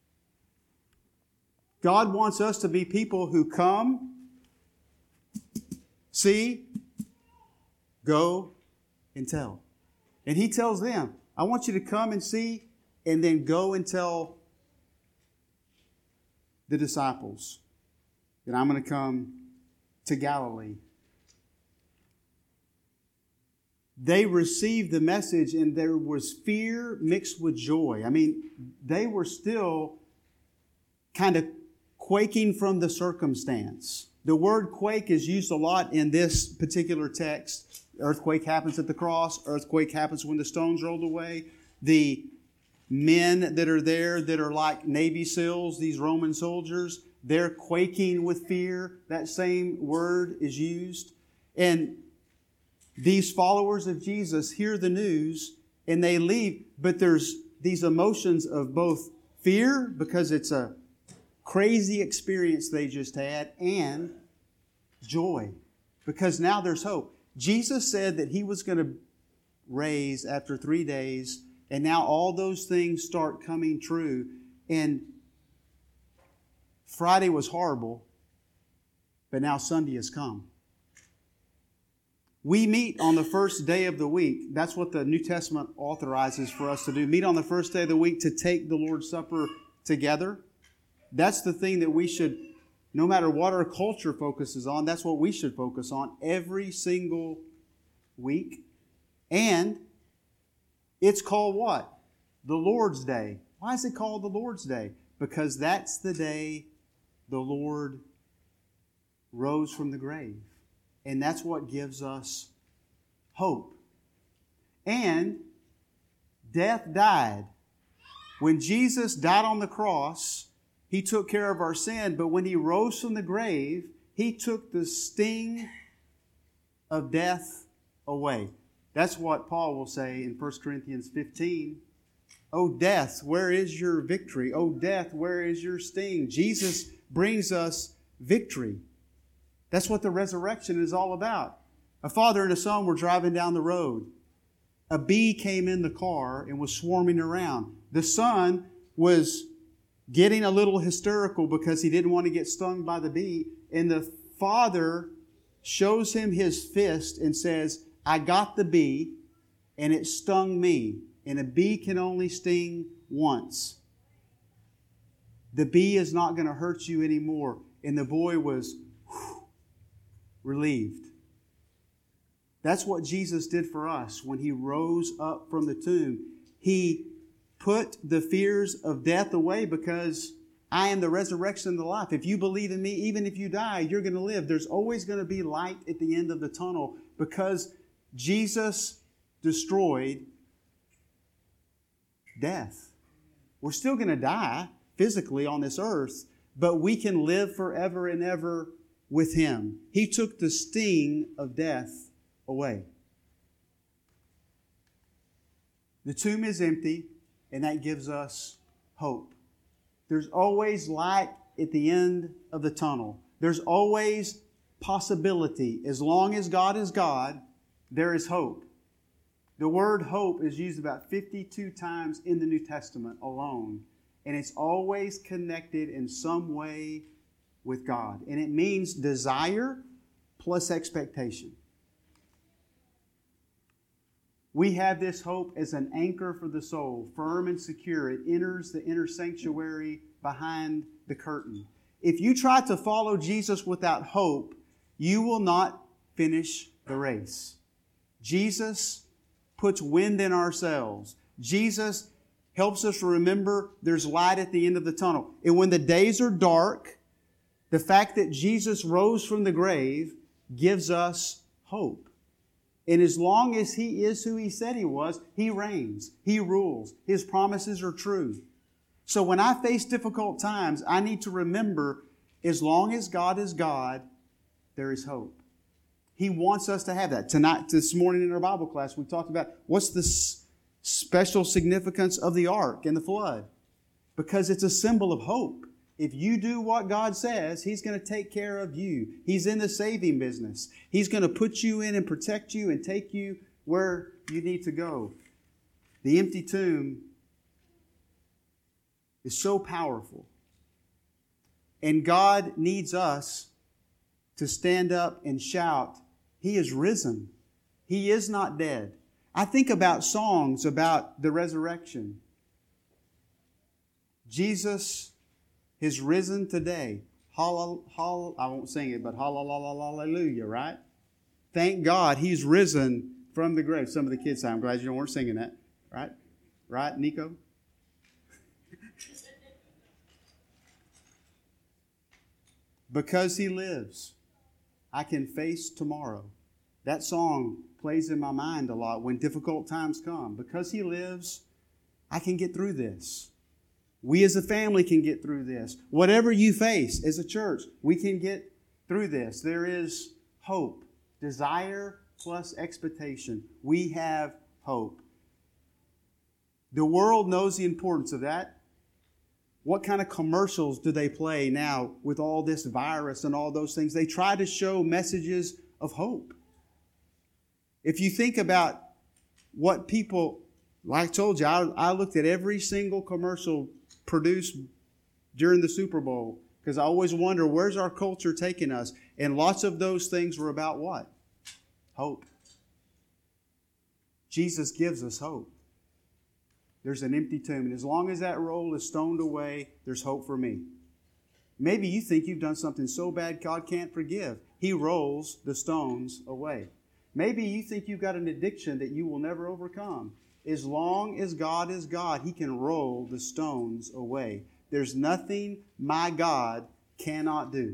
God wants us to be people who come, see, go, and tell. And He tells them, I want you to come and see, and then go and tell the disciples that I'm going to come to Galilee. They received the message, and there was fear mixed with joy. I mean, they were still kind of quaking from the circumstance. The word quake is used a lot in this particular text. Earthquake happens at the cross. Earthquake happens when the stone's rolled away. The men that are there that are like Navy SEALs, these Roman soldiers, they're quaking with fear. That same word is used. And these followers of Jesus hear the news and they leave, but there's these emotions of both fear because it's a crazy experience they just had, and joy because now there's hope. Jesus said that He was going to raise after three days, and now all those things start coming true. And Friday was horrible, but now Sunday has come. We meet on the first day of the week. That's what the New Testament authorizes for us to do. Meet on the first day of the week to take the Lord's Supper together. That's the thing that we should, no matter what our culture focuses on, that's what we should focus on every single week. And it's called what? The Lord's Day. Why is it called the Lord's Day? Because that's the day the Lord rose from the grave. And that's what gives us hope. And death died. When Jesus died on the cross, He took care of our sin, but when He rose from the grave, He took the sting of death away. That's what Paul will say in First Corinthians fifteen. O death, where is your victory? O death, where is your sting? Jesus brings us victory. That's what the resurrection is all about. A father and a son were driving down the road. A bee came in the car and was swarming around. The son was getting a little hysterical because he didn't want to get stung by the bee. And the father shows him his fist and says, I got the bee and it stung me. And a bee can only sting once. The bee is not going to hurt you anymore. And the boy was whew, relieved. That's what Jesus did for us when He rose up from the tomb. He put the fears of death away because I am the resurrection and the life. If you believe in me, even if you die, you're going to live. There's always going to be light at the end of the tunnel because Jesus destroyed death. We're still going to die physically on this earth, but we can live forever and ever with Him. He took the sting of death away. The tomb is empty, and that gives us hope. There's always light at the end of the tunnel. There's always possibility. As long as God is God, there is hope. The word hope is used about fifty-two times in the New Testament alone. And it's always connected in some way with God. And it means desire plus expectation. We have this hope as an anchor for the soul, firm and secure. It enters the inner sanctuary behind the curtain. If you try to follow Jesus without hope, you will not finish the race. Jesus puts wind in our sails. Jesus helps us remember there's light at the end of the tunnel. And when the days are dark, the fact that Jesus rose from the grave gives us hope. And as long as He is who He said He was, He reigns. He rules. His promises are true. So when I face difficult times, I need to remember, as long as God is God, there is hope. He wants us to have that. Tonight, this morning in our Bible class, we talked about what's the s- special significance of the ark and the flood. Because it's a symbol of hope. If you do what God says, He's going to take care of you. He's in the saving business. He's going to put you in and protect you and take you where you need to go. The empty tomb is so powerful. And God needs us to stand up and shout, He is risen. He is not dead. I think about songs about the resurrection. Jesus is risen today. Hall, hall, I won't sing it, but hallelujah, right? Thank God He's risen from the grave. Some of the kids say, I'm glad you weren't singing that. Right? Right, Nico? Because He lives, I can face tomorrow. That song plays in my mind a lot when difficult times come. Because He lives, I can get through this. We as a family can get through this. Whatever you face as a church, we can get through this. There is hope. Desire plus expectation. We have hope. The world knows the importance of that. What kind of commercials do they play now with all this virus and all those things? They try to show messages of hope. If you think about what people, like I told you, I, I looked at every single commercial produced during the Super Bowl because I always wonder, where's our culture taking us? And lots of those things were about what? Hope. Jesus gives us hope. There's an empty tomb, and as long as that roll is stoned away, there's hope for me. Maybe you think you've done something so bad God can't forgive. He rolls the stones away. Maybe you think you've got an addiction that you will never overcome. As long as God is God, He can roll the stones away. There's nothing my God cannot do.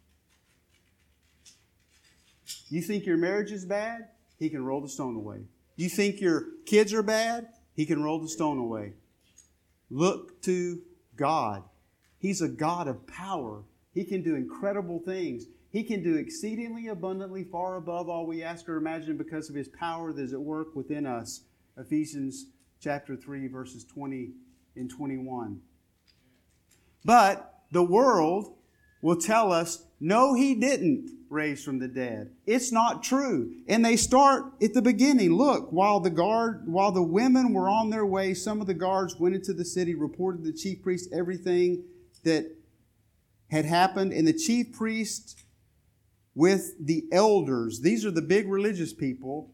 You think your marriage is bad? He can roll the stone away. You think your kids are bad? He can roll the stone away. Look to God. He's a God of power. He can do incredible things. He can do exceedingly abundantly far above all we ask or imagine because of His power that is at work within us. Ephesians chapter three, verses twenty and twenty-one. But the world will tell us, no, He didn't raise from the dead. It's not true. And they start at the beginning. Look, while the guard, while the women were on their way, some of the guards went into the city, reported to the chief priest everything that had happened. And the chief priest with the elders, these are the big religious people,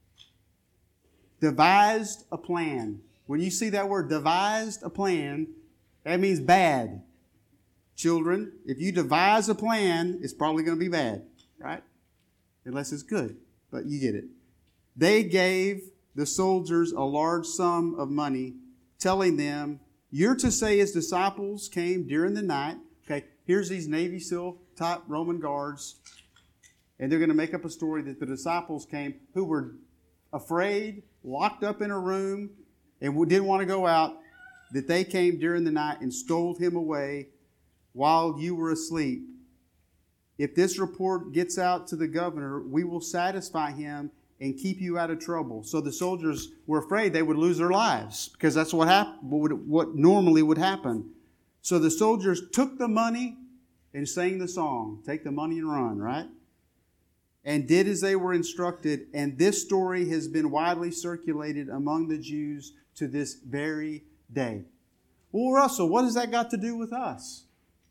devised a plan. When you see that word devised a plan, that means bad. Children, if you devise a plan, it's probably going to be bad, right? Unless it's good. but you get it. They gave the soldiers a large sum of money, telling them, you're to say his disciples came during the night. Okay, here's these Navy SEAL type Roman guards, and they're going to make up a story that the disciples came who were afraid, locked up in a room, and didn't want to go out, that they came during the night and stole him away while you were asleep. If this report gets out to the governor, we will satisfy him and keep you out of trouble. So the soldiers were afraid they would lose their lives, because that's what hap- what, would, what normally would happen. So the soldiers took the money and sang the song, take the money and run, right? And did as they were instructed. And this story has been widely circulated among the Jews to this very day. Well, Russell, what has that got to do with us?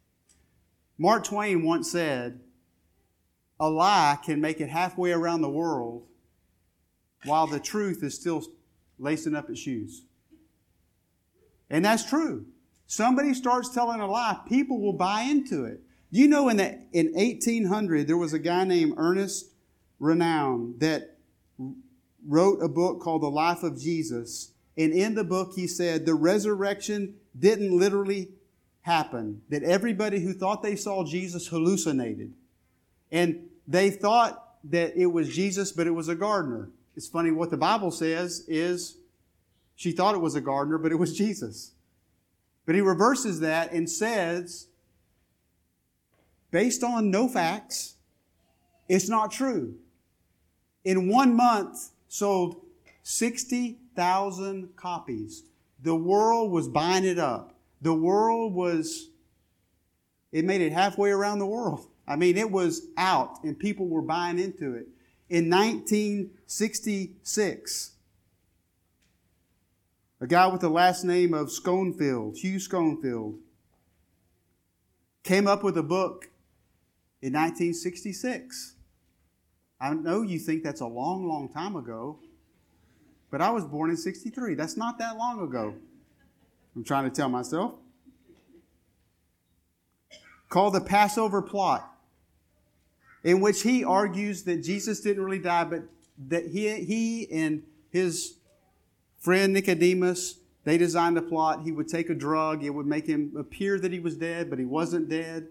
Mark Twain once said, a lie can make it halfway around the world while the truth is still lacing up its shoes. And that's true. Somebody starts telling a lie, people will buy into it. You know, in the, in eighteen hundred, there was a guy named Ernest Renan that wrote a book called The Life of Jesus. And in the book, he said the resurrection didn't literally happen, that everybody who thought they saw Jesus hallucinated. And they thought that it was Jesus, but it was a gardener. It's funny, what the Bible says is she thought it was a gardener, but it was Jesus. But he reverses that and says, based on no facts, it's not true. In one month, sold sixty thousand copies. The world was buying it up. The world was, it made it halfway around the world. I mean, it was out and people were buying into it. In nineteen sixty-six, a guy with the last name of Schoenfield, Hugh Schoenfield, came up with a book in nineteen sixty-six. I know you think that's a long, long time ago, but I was born in sixty-three. That's not that long ago. I'm trying to tell myself. Called The Passover Plot, in which he argues that Jesus didn't really die, but that he, he and his friend Nicodemus, they designed a plot. He would take a drug. It would make him appear that he was dead, but he wasn't dead.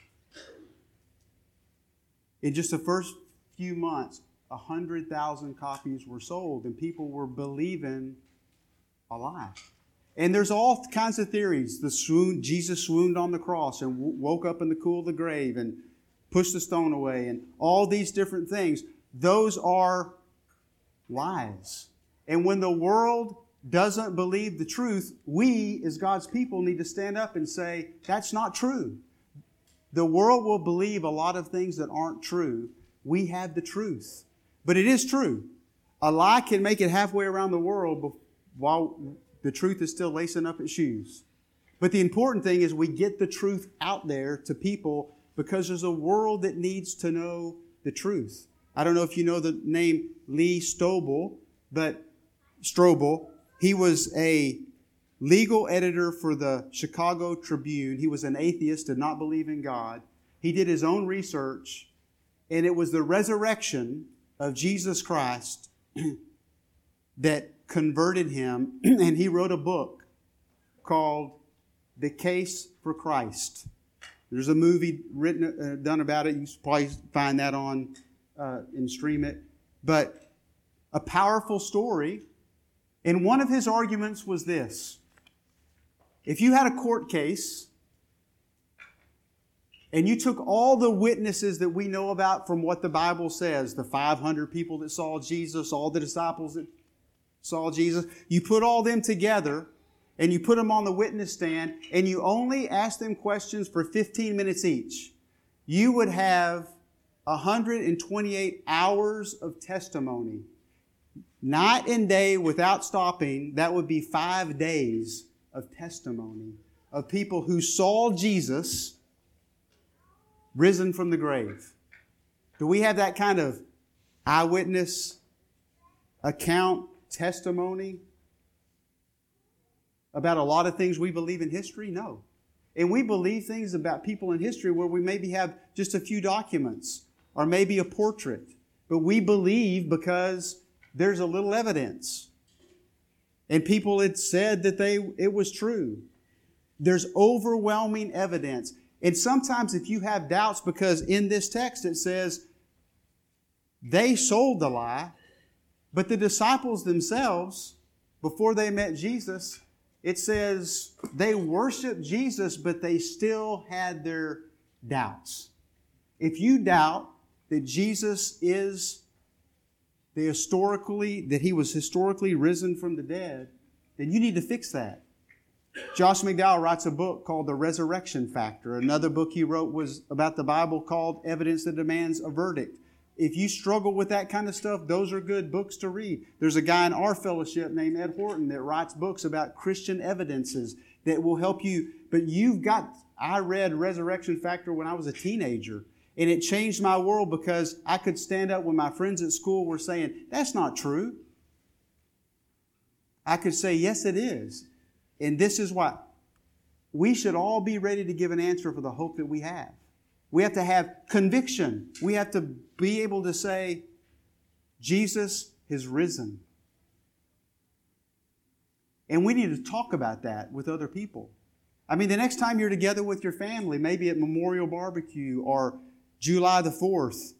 In just the first few months, one hundred thousand copies were sold, and people were believing a lie. And there's all kinds of theories. The swoon, Jesus swooned on the cross and w- woke up in the cool of the grave and pushed the stone away, and all these different things. Those are lies. And when the world doesn't believe the truth, we, as God's people, need to stand up and say, that's not true. The world will believe a lot of things that aren't true. We have the truth. But it is true. A lie can make it halfway around the world while the truth is still lacing up its shoes. But the important thing is we get the truth out there to people, because there's a world that needs to know the truth. I don't know if you know the name Lee Strobel, but Strobel, he was a legal editor for the Chicago Tribune. He was an atheist, did not believe in God. He did his own research, and it was the resurrection of Jesus Christ that converted him, and he wrote a book called The Case for Christ. There's a movie written, uh, done about it. You can probably find that on uh, and stream it. But a powerful story. And one of his arguments was this: if you had a court case and you took all the witnesses that we know about from what the Bible says, the five hundred people that saw Jesus, all the disciples that saw Jesus, you put all them together and you put them on the witness stand and you only ask them questions for fifteen minutes each, you would have one hundred twenty-eight hours of testimony. Night and day without stopping, that would be five days of testimony of people who saw Jesus risen from the grave. Do we have that kind of eyewitness account, testimony about a lot of things we believe in history? No. And we believe things about people in history where we maybe have just a few documents or maybe a portrait. but we believe because there's a little evidence. And people had said that they it was true. There's overwhelming evidence. And sometimes if you have doubts, because in this text it says they sold the lie, but the disciples themselves, before they met Jesus, it says they worshiped Jesus, but they still had their doubts. If you doubt that Jesus is the historically, that He was historically risen from the dead, then you need to fix that. Josh McDowell writes a book called The Resurrection Factor. Another book he wrote was about the Bible called Evidence That Demands a Verdict. If you struggle with that kind of stuff, those are good books to read. There's a guy in our fellowship named Ed Horton that writes books about Christian evidences that will help you. But you've got, I read Resurrection Factor when I was a teenager, and it changed my world because I could stand up when my friends at school were saying, that's not true. I could say, yes, it is. And this is why we should all be ready to give an answer for the hope that we have. We have to have conviction. We have to be able to say, Jesus is risen. And we need to talk about that with other people. I mean, the next time you're together with your family, maybe at Memorial Barbecue or July the fourth,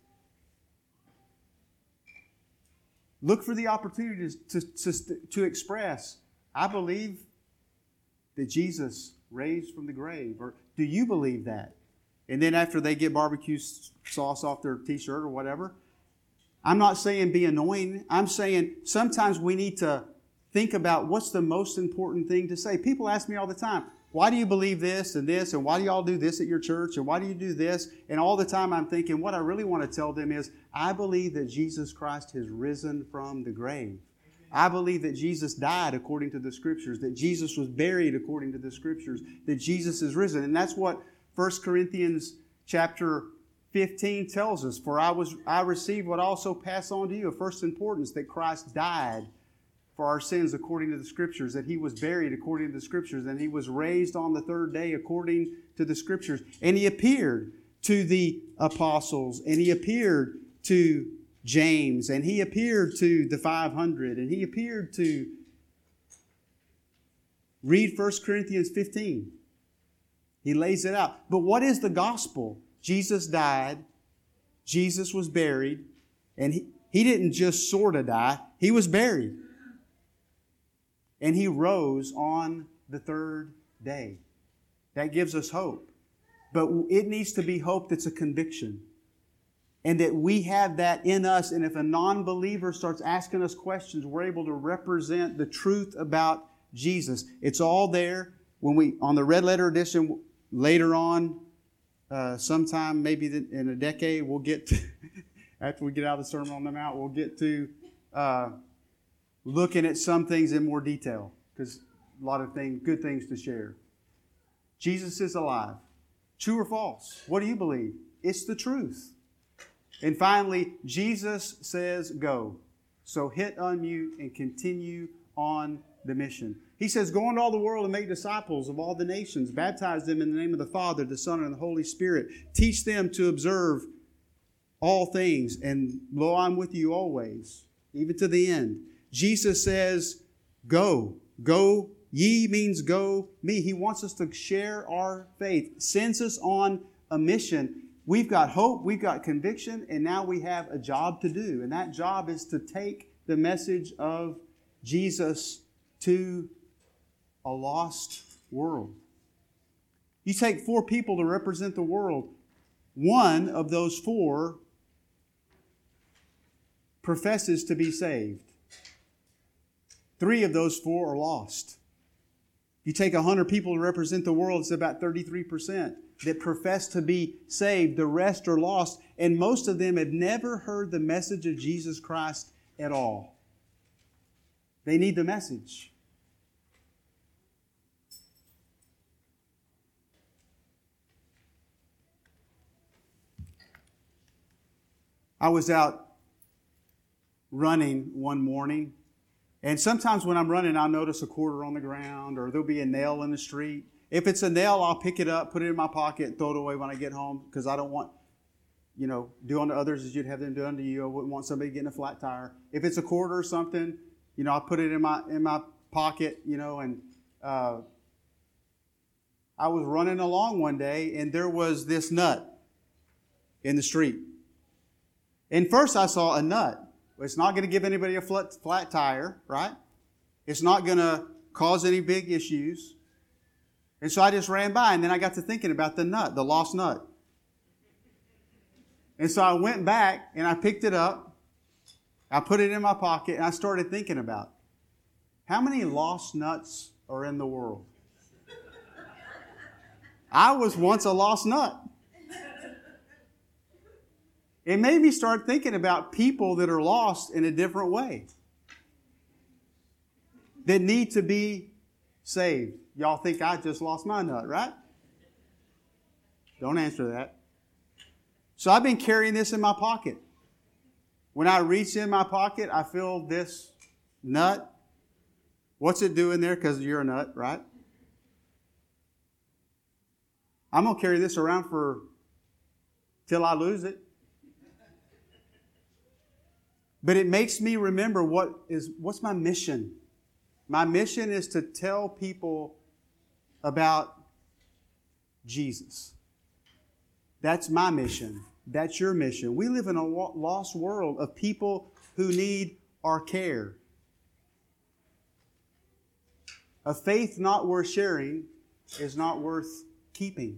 look for the opportunity to, to, to express, I believe that Jesus raised from the grave. Or do you believe that? And then after they get barbecue sauce off their t-shirt or whatever, I'm not saying be annoying. I'm saying sometimes we need to think about what's the most important thing to say. People ask me all the time, why do you believe this and this? And why do y'all do this at your church? And why do you do this? And all the time I'm thinking, what I really want to tell them is, I believe that Jesus Christ has risen from the grave. I believe that Jesus died according to the Scriptures, that Jesus was buried according to the Scriptures, that Jesus is risen. And that's what First Corinthians chapter fifteen tells us. For I was I received what I also pass on to you of first importance, that Christ died for our sins according to the Scriptures, that He was buried according to the Scriptures, and He was raised on the third day according to the Scriptures. And He appeared to the apostles, and He appeared to James, and He appeared to the five hundred, and He appeared to... Read First Corinthians fifteen. He lays it out. But what is the gospel? Jesus died, Jesus was buried, and He, he didn't just sort of die, He was buried. And He rose on the third day. That gives us hope. But it needs to be hope that's a conviction. And that we have that in us. And if a non-believer starts asking us questions, we're able to represent the truth about Jesus. It's all there. When we, on the red letter edition, later on, uh, sometime maybe in a decade, we'll get to, after we get out of the Sermon on the Mount, we'll get to uh, looking at some things in more detail, because a lot of things, good things to share. Jesus is alive. True or false? What do you believe? It's the truth. And finally, Jesus says go. So hit unmute and continue on the mission. He says, go into all the world and make disciples of all the nations. Baptize them in the name of the Father, the Son, and the Holy Spirit. Teach them to observe all things. And lo, I'm with you always, even to the end. Jesus says, go. Go. Ye means go me. He wants us to share our faith. Sends us on a mission. We've got hope, we've got conviction, and now we have a job to do. And that job is to take the message of Jesus to a lost world. You take four people to represent the world. One of those four professes to be saved. Three of those four are lost. You take one hundred people to represent the world, it's about thirty-three percent that profess to be saved. The rest are lost, and most of them have never heard the message of Jesus Christ at all. They need the message. I was out running one morning, and sometimes when I'm running, I'll notice a quarter on the ground, or there'll be a nail in the street. If it's a nail, I'll pick it up, put it in my pocket, and throw it away when I get home, because I don't want... you know, do unto others as you'd have them do unto you. I wouldn't want somebody getting a flat tire. If it's a quarter or something, you know, I put it in my in my pocket, you know, and uh, I was running along one day, and there was this nut in the street. And first I saw a nut. It's not going to give anybody a flat, flat tire, right? It's not going to cause any big issues. And so I just ran by, and then I got to thinking about the nut, the lost nut. And so I went back, and I picked it up. I put it in my pocket, and I started thinking about how many lost nuts are in the world. I was once a lost nut. It made me start thinking about people that are lost in a different way, that need to be saved. Y'all think I just lost my nut, right? Don't answer that. So I've been carrying this in my pocket. When I reach in my pocket, I feel this nut. What's it doing there? Because you're a nut, right? I'm going to carry this around for till I lose it. But it makes me remember what is what's my mission. My mission is to tell people about Jesus. That's my mission. That's your mission. We live in a lost world of people who need our care. A faith not worth sharing is not worth keeping.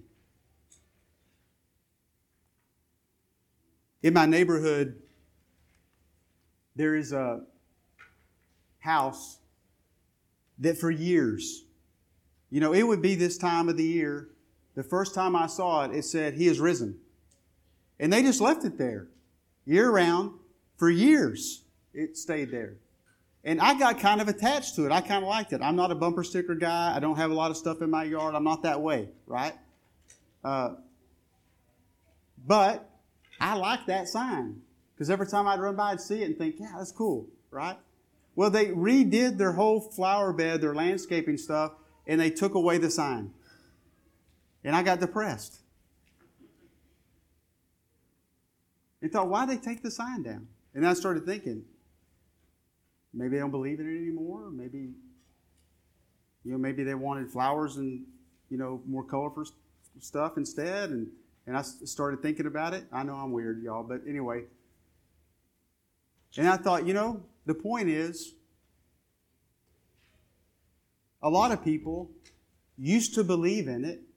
In my neighborhood, there is a house that for years, you know, it would be this time of the year. The first time I saw it, it said, "He is risen." And they just left it there, year round, for years. It stayed there. And I got kind of attached to it. I kind of liked it. I'm not a bumper sticker guy. I don't have a lot of stuff in my yard. I'm not that way, right? Uh, but I like that sign. Because every time I'd run by, I'd see it and think, yeah, that's cool, right? Well, they redid their whole flower bed, their landscaping stuff, and they took away the sign. And I got depressed. And thought, why'd they take the sign down? And then I started thinking, maybe they don't believe in it anymore. Maybe, you know, maybe they wanted flowers and, you know, more colorful stuff instead. And, and I started thinking about it. I know I'm weird, y'all, but anyway. And I thought, you know, the point is, a lot of people used to believe in it,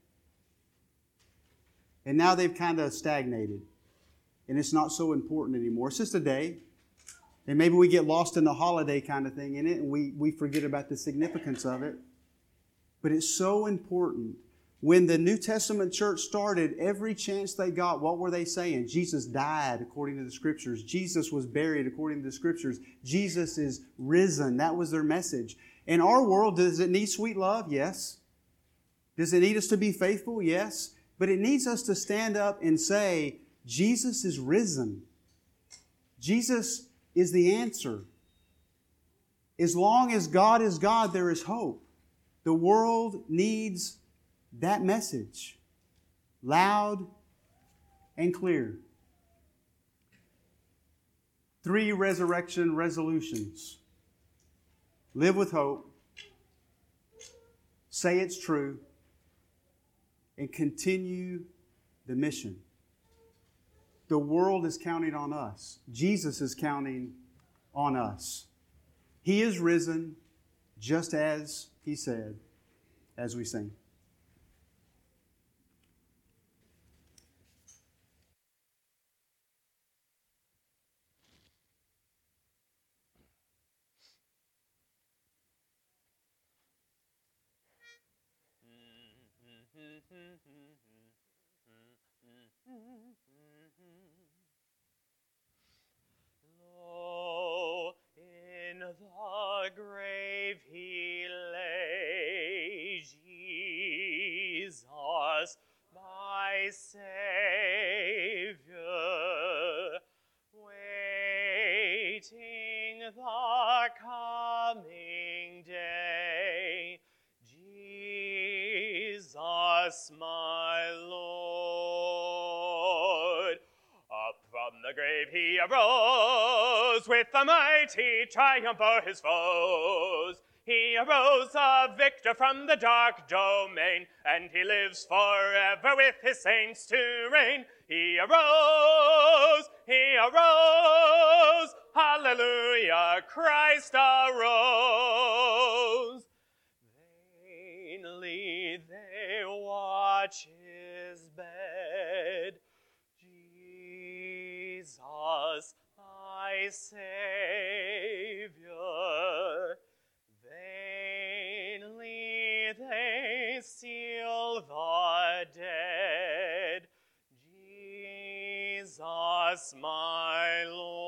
and now they've kind of stagnated. And it's not so important anymore. It's just a day. And maybe we get lost in the holiday kind of thing in it, and we, we forget about the significance of it. But it's so important. When the New Testament church started, every chance they got, what were they saying? Jesus died according to the Scriptures. Jesus was buried according to the Scriptures. Jesus is risen. That was their message. In our world, does it need sweet love? Yes. Does it need us to be faithful? Yes. But it needs us to stand up and say, Jesus is risen. Jesus is the answer. As long as God is God, there is hope. The world needs that message, loud and clear. Three resurrection resolutions. Live with hope, say it's true, and continue the mission. The world is counting on us. Jesus is counting on us. He is risen, just as He said, as we sing. Lo, in the grave He lay, Jesus, my Savior, waiting the coming day. Jesus, my Lord, the grave he arose with a mighty triumph o'er his foes. He arose a victor from the dark domain, and he lives forever with his saints to reign. He arose, he arose, hallelujah, Christ arose. Vainly they watch his bed, Jesus, my Savior. Vainly they seal the dead, Jesus, my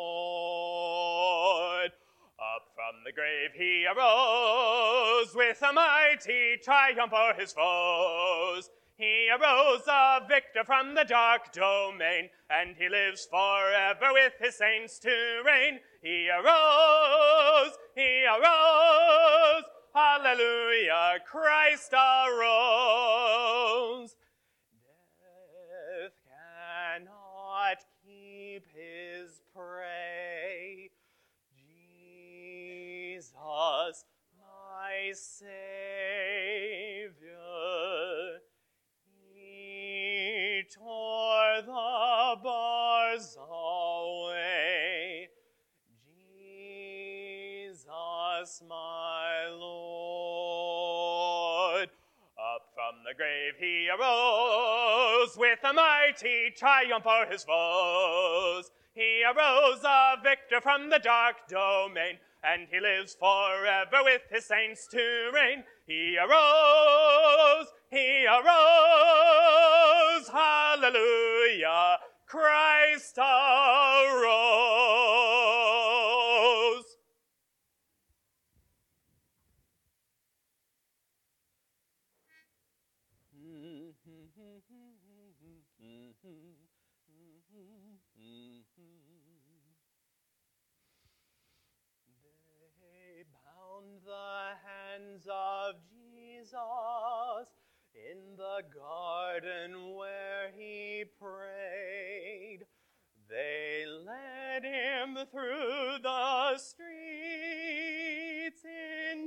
Lord. Up from the grave he arose with a mighty triumph o'er his foes. He arose a victor from the dark domain, and he lives forever with his saints to reign. He arose, he arose, hallelujah, Christ arose. Death cannot keep his prey, Jesus, my Savior. He tore the bars away, Jesus, my Lord. Up from the grave he arose with a mighty triumph o'er his foes. He arose a victor from the dark domain, and he lives forever with his saints to reign. He arose, he arose, hallelujah, Christ arose. They bound the hands of Jesus in the garden where he prayed. They led him through the streets in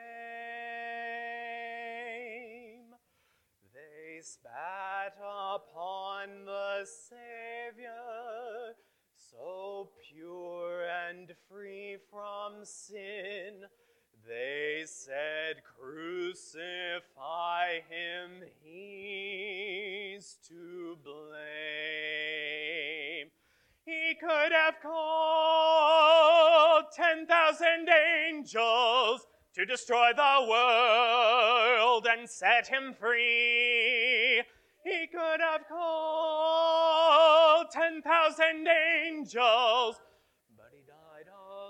shame. They spat upon the Savior, so pure and free from sin. They said, crucify him, he's to blame. He could have called ten thousand angels to destroy the world and set him free. He could have called ten thousand angels, but he died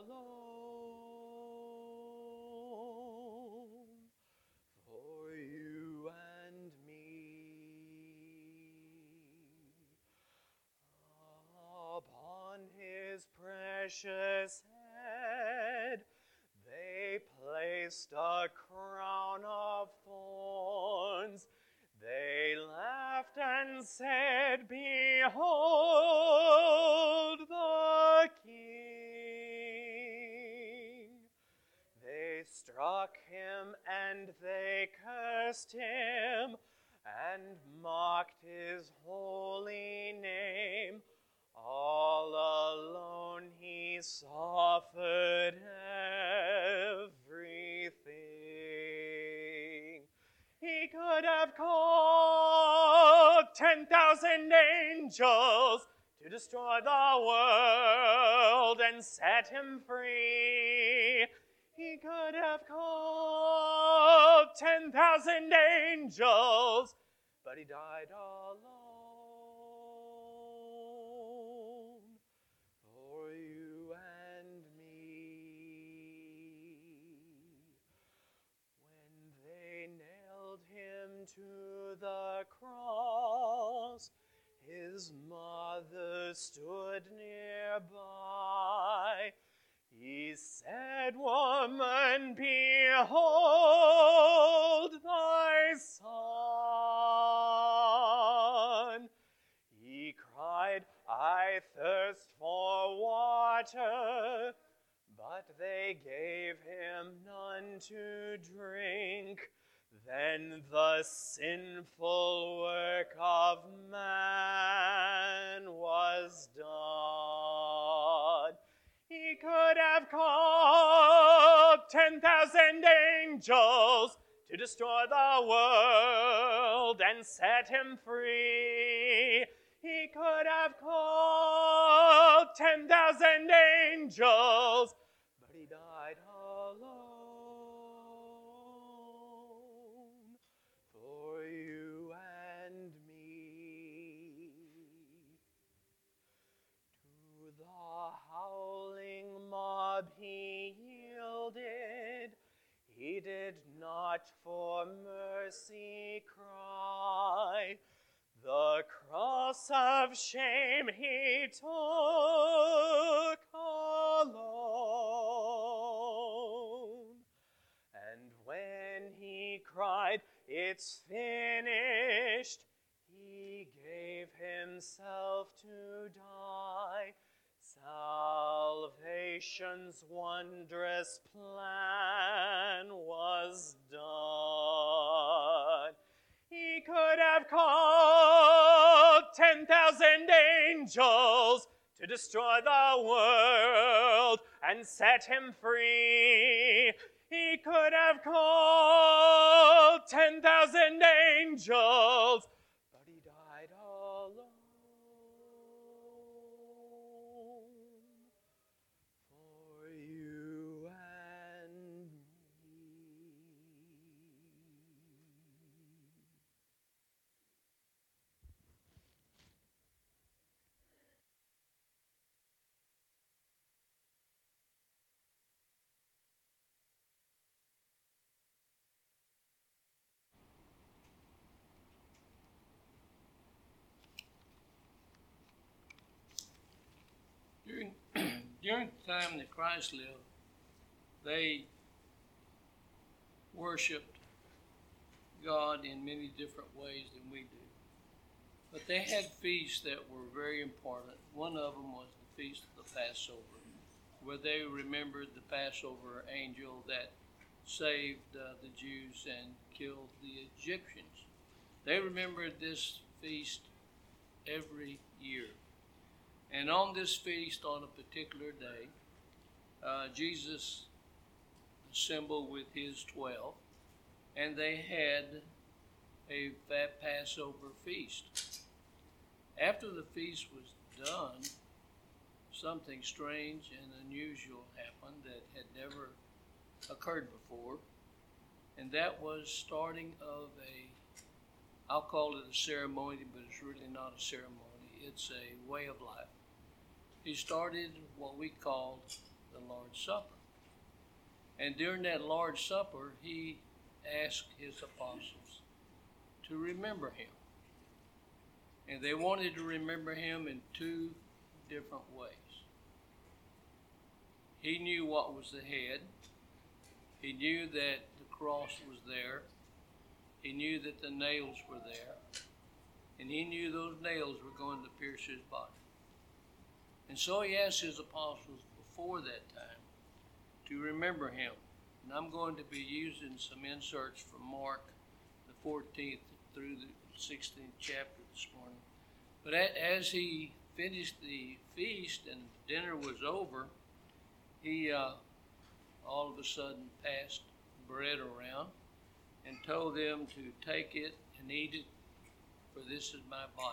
alone for you and me. Upon his precious head they placed a crown of thorns. They laughed and said, behold the King. They struck him and they cursed him and mocked his holy name. All alone he suffered everything. He could have called ten thousand angels to destroy the world and set him free. He could have called ten thousand angels, but he died alone for you and me. When they nailed him to the cross, his mother stood nearby. He said, woman, behold thy son. He cried, I thirst for water, but they gave him none to drink. Then the sinful work of man was done. He could have called ten thousand angels to destroy the world and set him free. He could have called ten thousand angels, but he died alone for you and me. To the howling mob he yielded. He did not for mercy cry. The cross of shame he took alone. And when he cried, it's finished, he gave himself to die. Salvation's wondrous plan was done. He could have called ten thousand angels to destroy the world and set him free. He could have called ten thousand angels, but he died alone for you and me. During, during the time that Christ lived, they worshiped God in many different ways than we do. But they had feasts that were very important. One of them was the Feast of the Passover, where they remembered the Passover angel that saved uh, the Jews and killed the Egyptians. They remembered this feast every year. And on this feast, on a particular day, uh, Jesus assembled with his twelve, and they had a fat Passover feast. After the feast was done, something strange and unusual happened that had never occurred before, and that was starting of a, I'll call it a ceremony, but it's really not a ceremony. It's a way of life. He started what we called the Lord's Supper. And during that Lord's Supper, he asked his apostles to remember him. And they wanted to remember him in two different ways. He knew what was ahead. He knew that the cross was there. He knew that the nails were there. And he knew those nails were going to pierce his body. And so he asked his apostles before that time to remember him. And I'm going to be using some inserts from Mark, the fourteenth through the sixteenth chapter this morning. But as he finished the feast and dinner was over, he uh, all of a sudden passed bread around and told them to take it and eat it, for this is my body.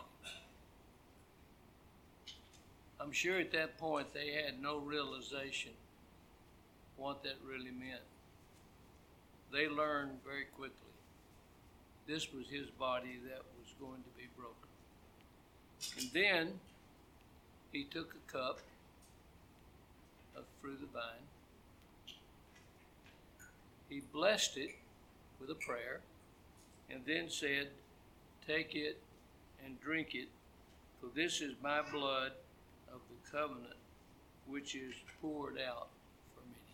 I'm sure at that point they had no realization what that really meant. They learned very quickly this was his body that was going to be broken. And then he took a cup of fruit of the vine. He blessed it with a prayer and then said, take it and drink it, for this is my blood of the covenant, which is poured out for many.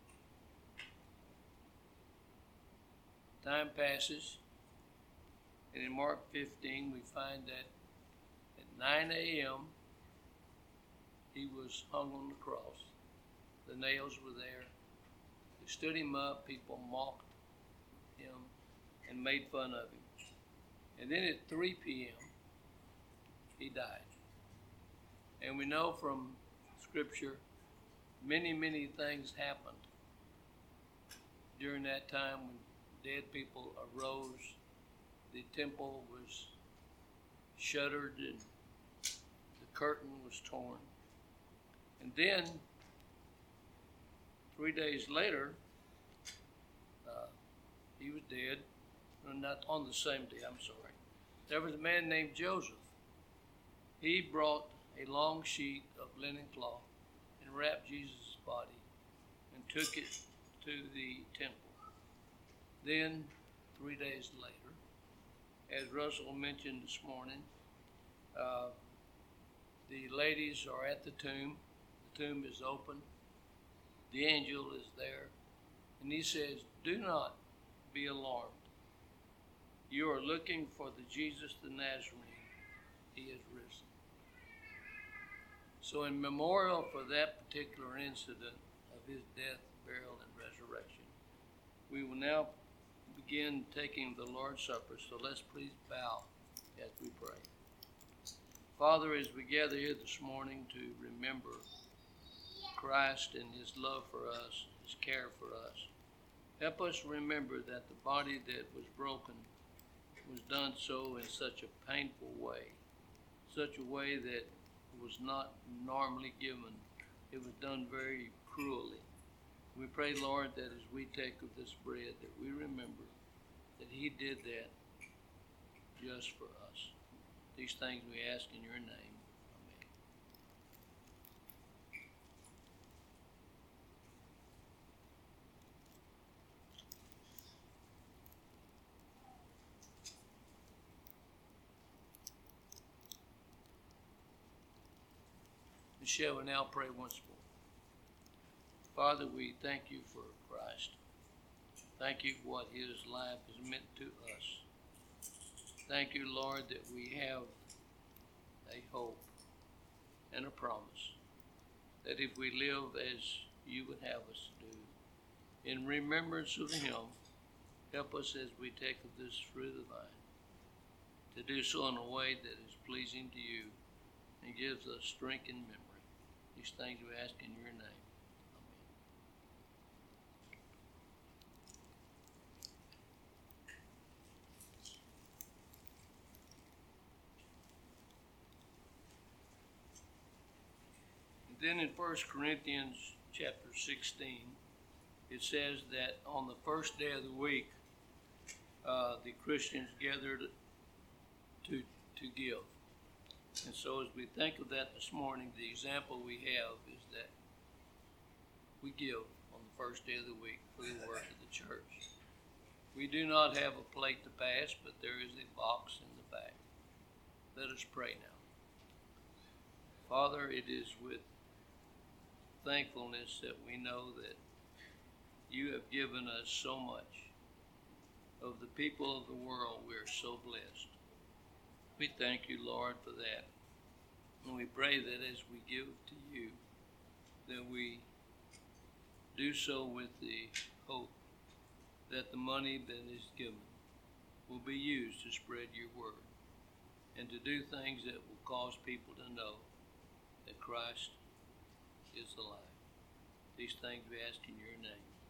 Time passes, And in Mark fifteen, we find that at nine a.m., he was hung on the cross. The nails were there. They stood him up. People mocked him and made fun of him. And then at three p.m., he died. And we know from Scripture, many, many things happened during that time when dead people arose. The temple was shuttered and the curtain was torn. And then, three days later, uh, he was dead. No, not on the same day, I'm sorry. There was a man named Joseph. He brought a long sheet of linen cloth and wrapped Jesus' body and took it to the temple. Then, three days later, as Russell mentioned this morning, uh, the ladies are at the tomb. The tomb is open. The angel is there. And he says, "Do not be alarmed. You are looking for the Jesus the Nazarene. He is risen." So in memorial for that particular incident of his death, burial, and resurrection, we will now begin taking the Lord's Supper. So let's please bow as we pray. Father, as we gather here this morning to remember Christ and his love for us, his care for us, help us remember that the body that was broken was done so in such a painful way, such a way that was not normally given. It was done very cruelly. We pray, Lord, that as we take of this bread, that we remember that he did that just for us. These things we ask in your name. Amen. And shall we now pray once more? Father, we thank you for Christ. Thank you for what his life has meant to us. Thank you, Lord, that we have a hope and a promise that if we live as you would have us to do, in remembrance of him, help us as we take of this fruit of the vine, to do so in a way that is pleasing to you and gives us strength and memory. These things we ask in your name. Then in First Corinthians chapter sixteen, it says that on the first day of the week, uh, the Christians gathered to to give. And so as we think of that this morning, the example we have is that we give on the first day of the week for the work of the church. We do not have a plate to pass, but there is a box in the back. Let us pray now. Father, it is with thankfulness that we know that you have given us so much. Of the people of the world, we are so blessed. We thank you, Lord, for that. And we pray that as we give to you, that we do so with the hope that the money that is given will be used to spread your word and to do things that will cause people to know that Christ is alive. These things we ask in your name.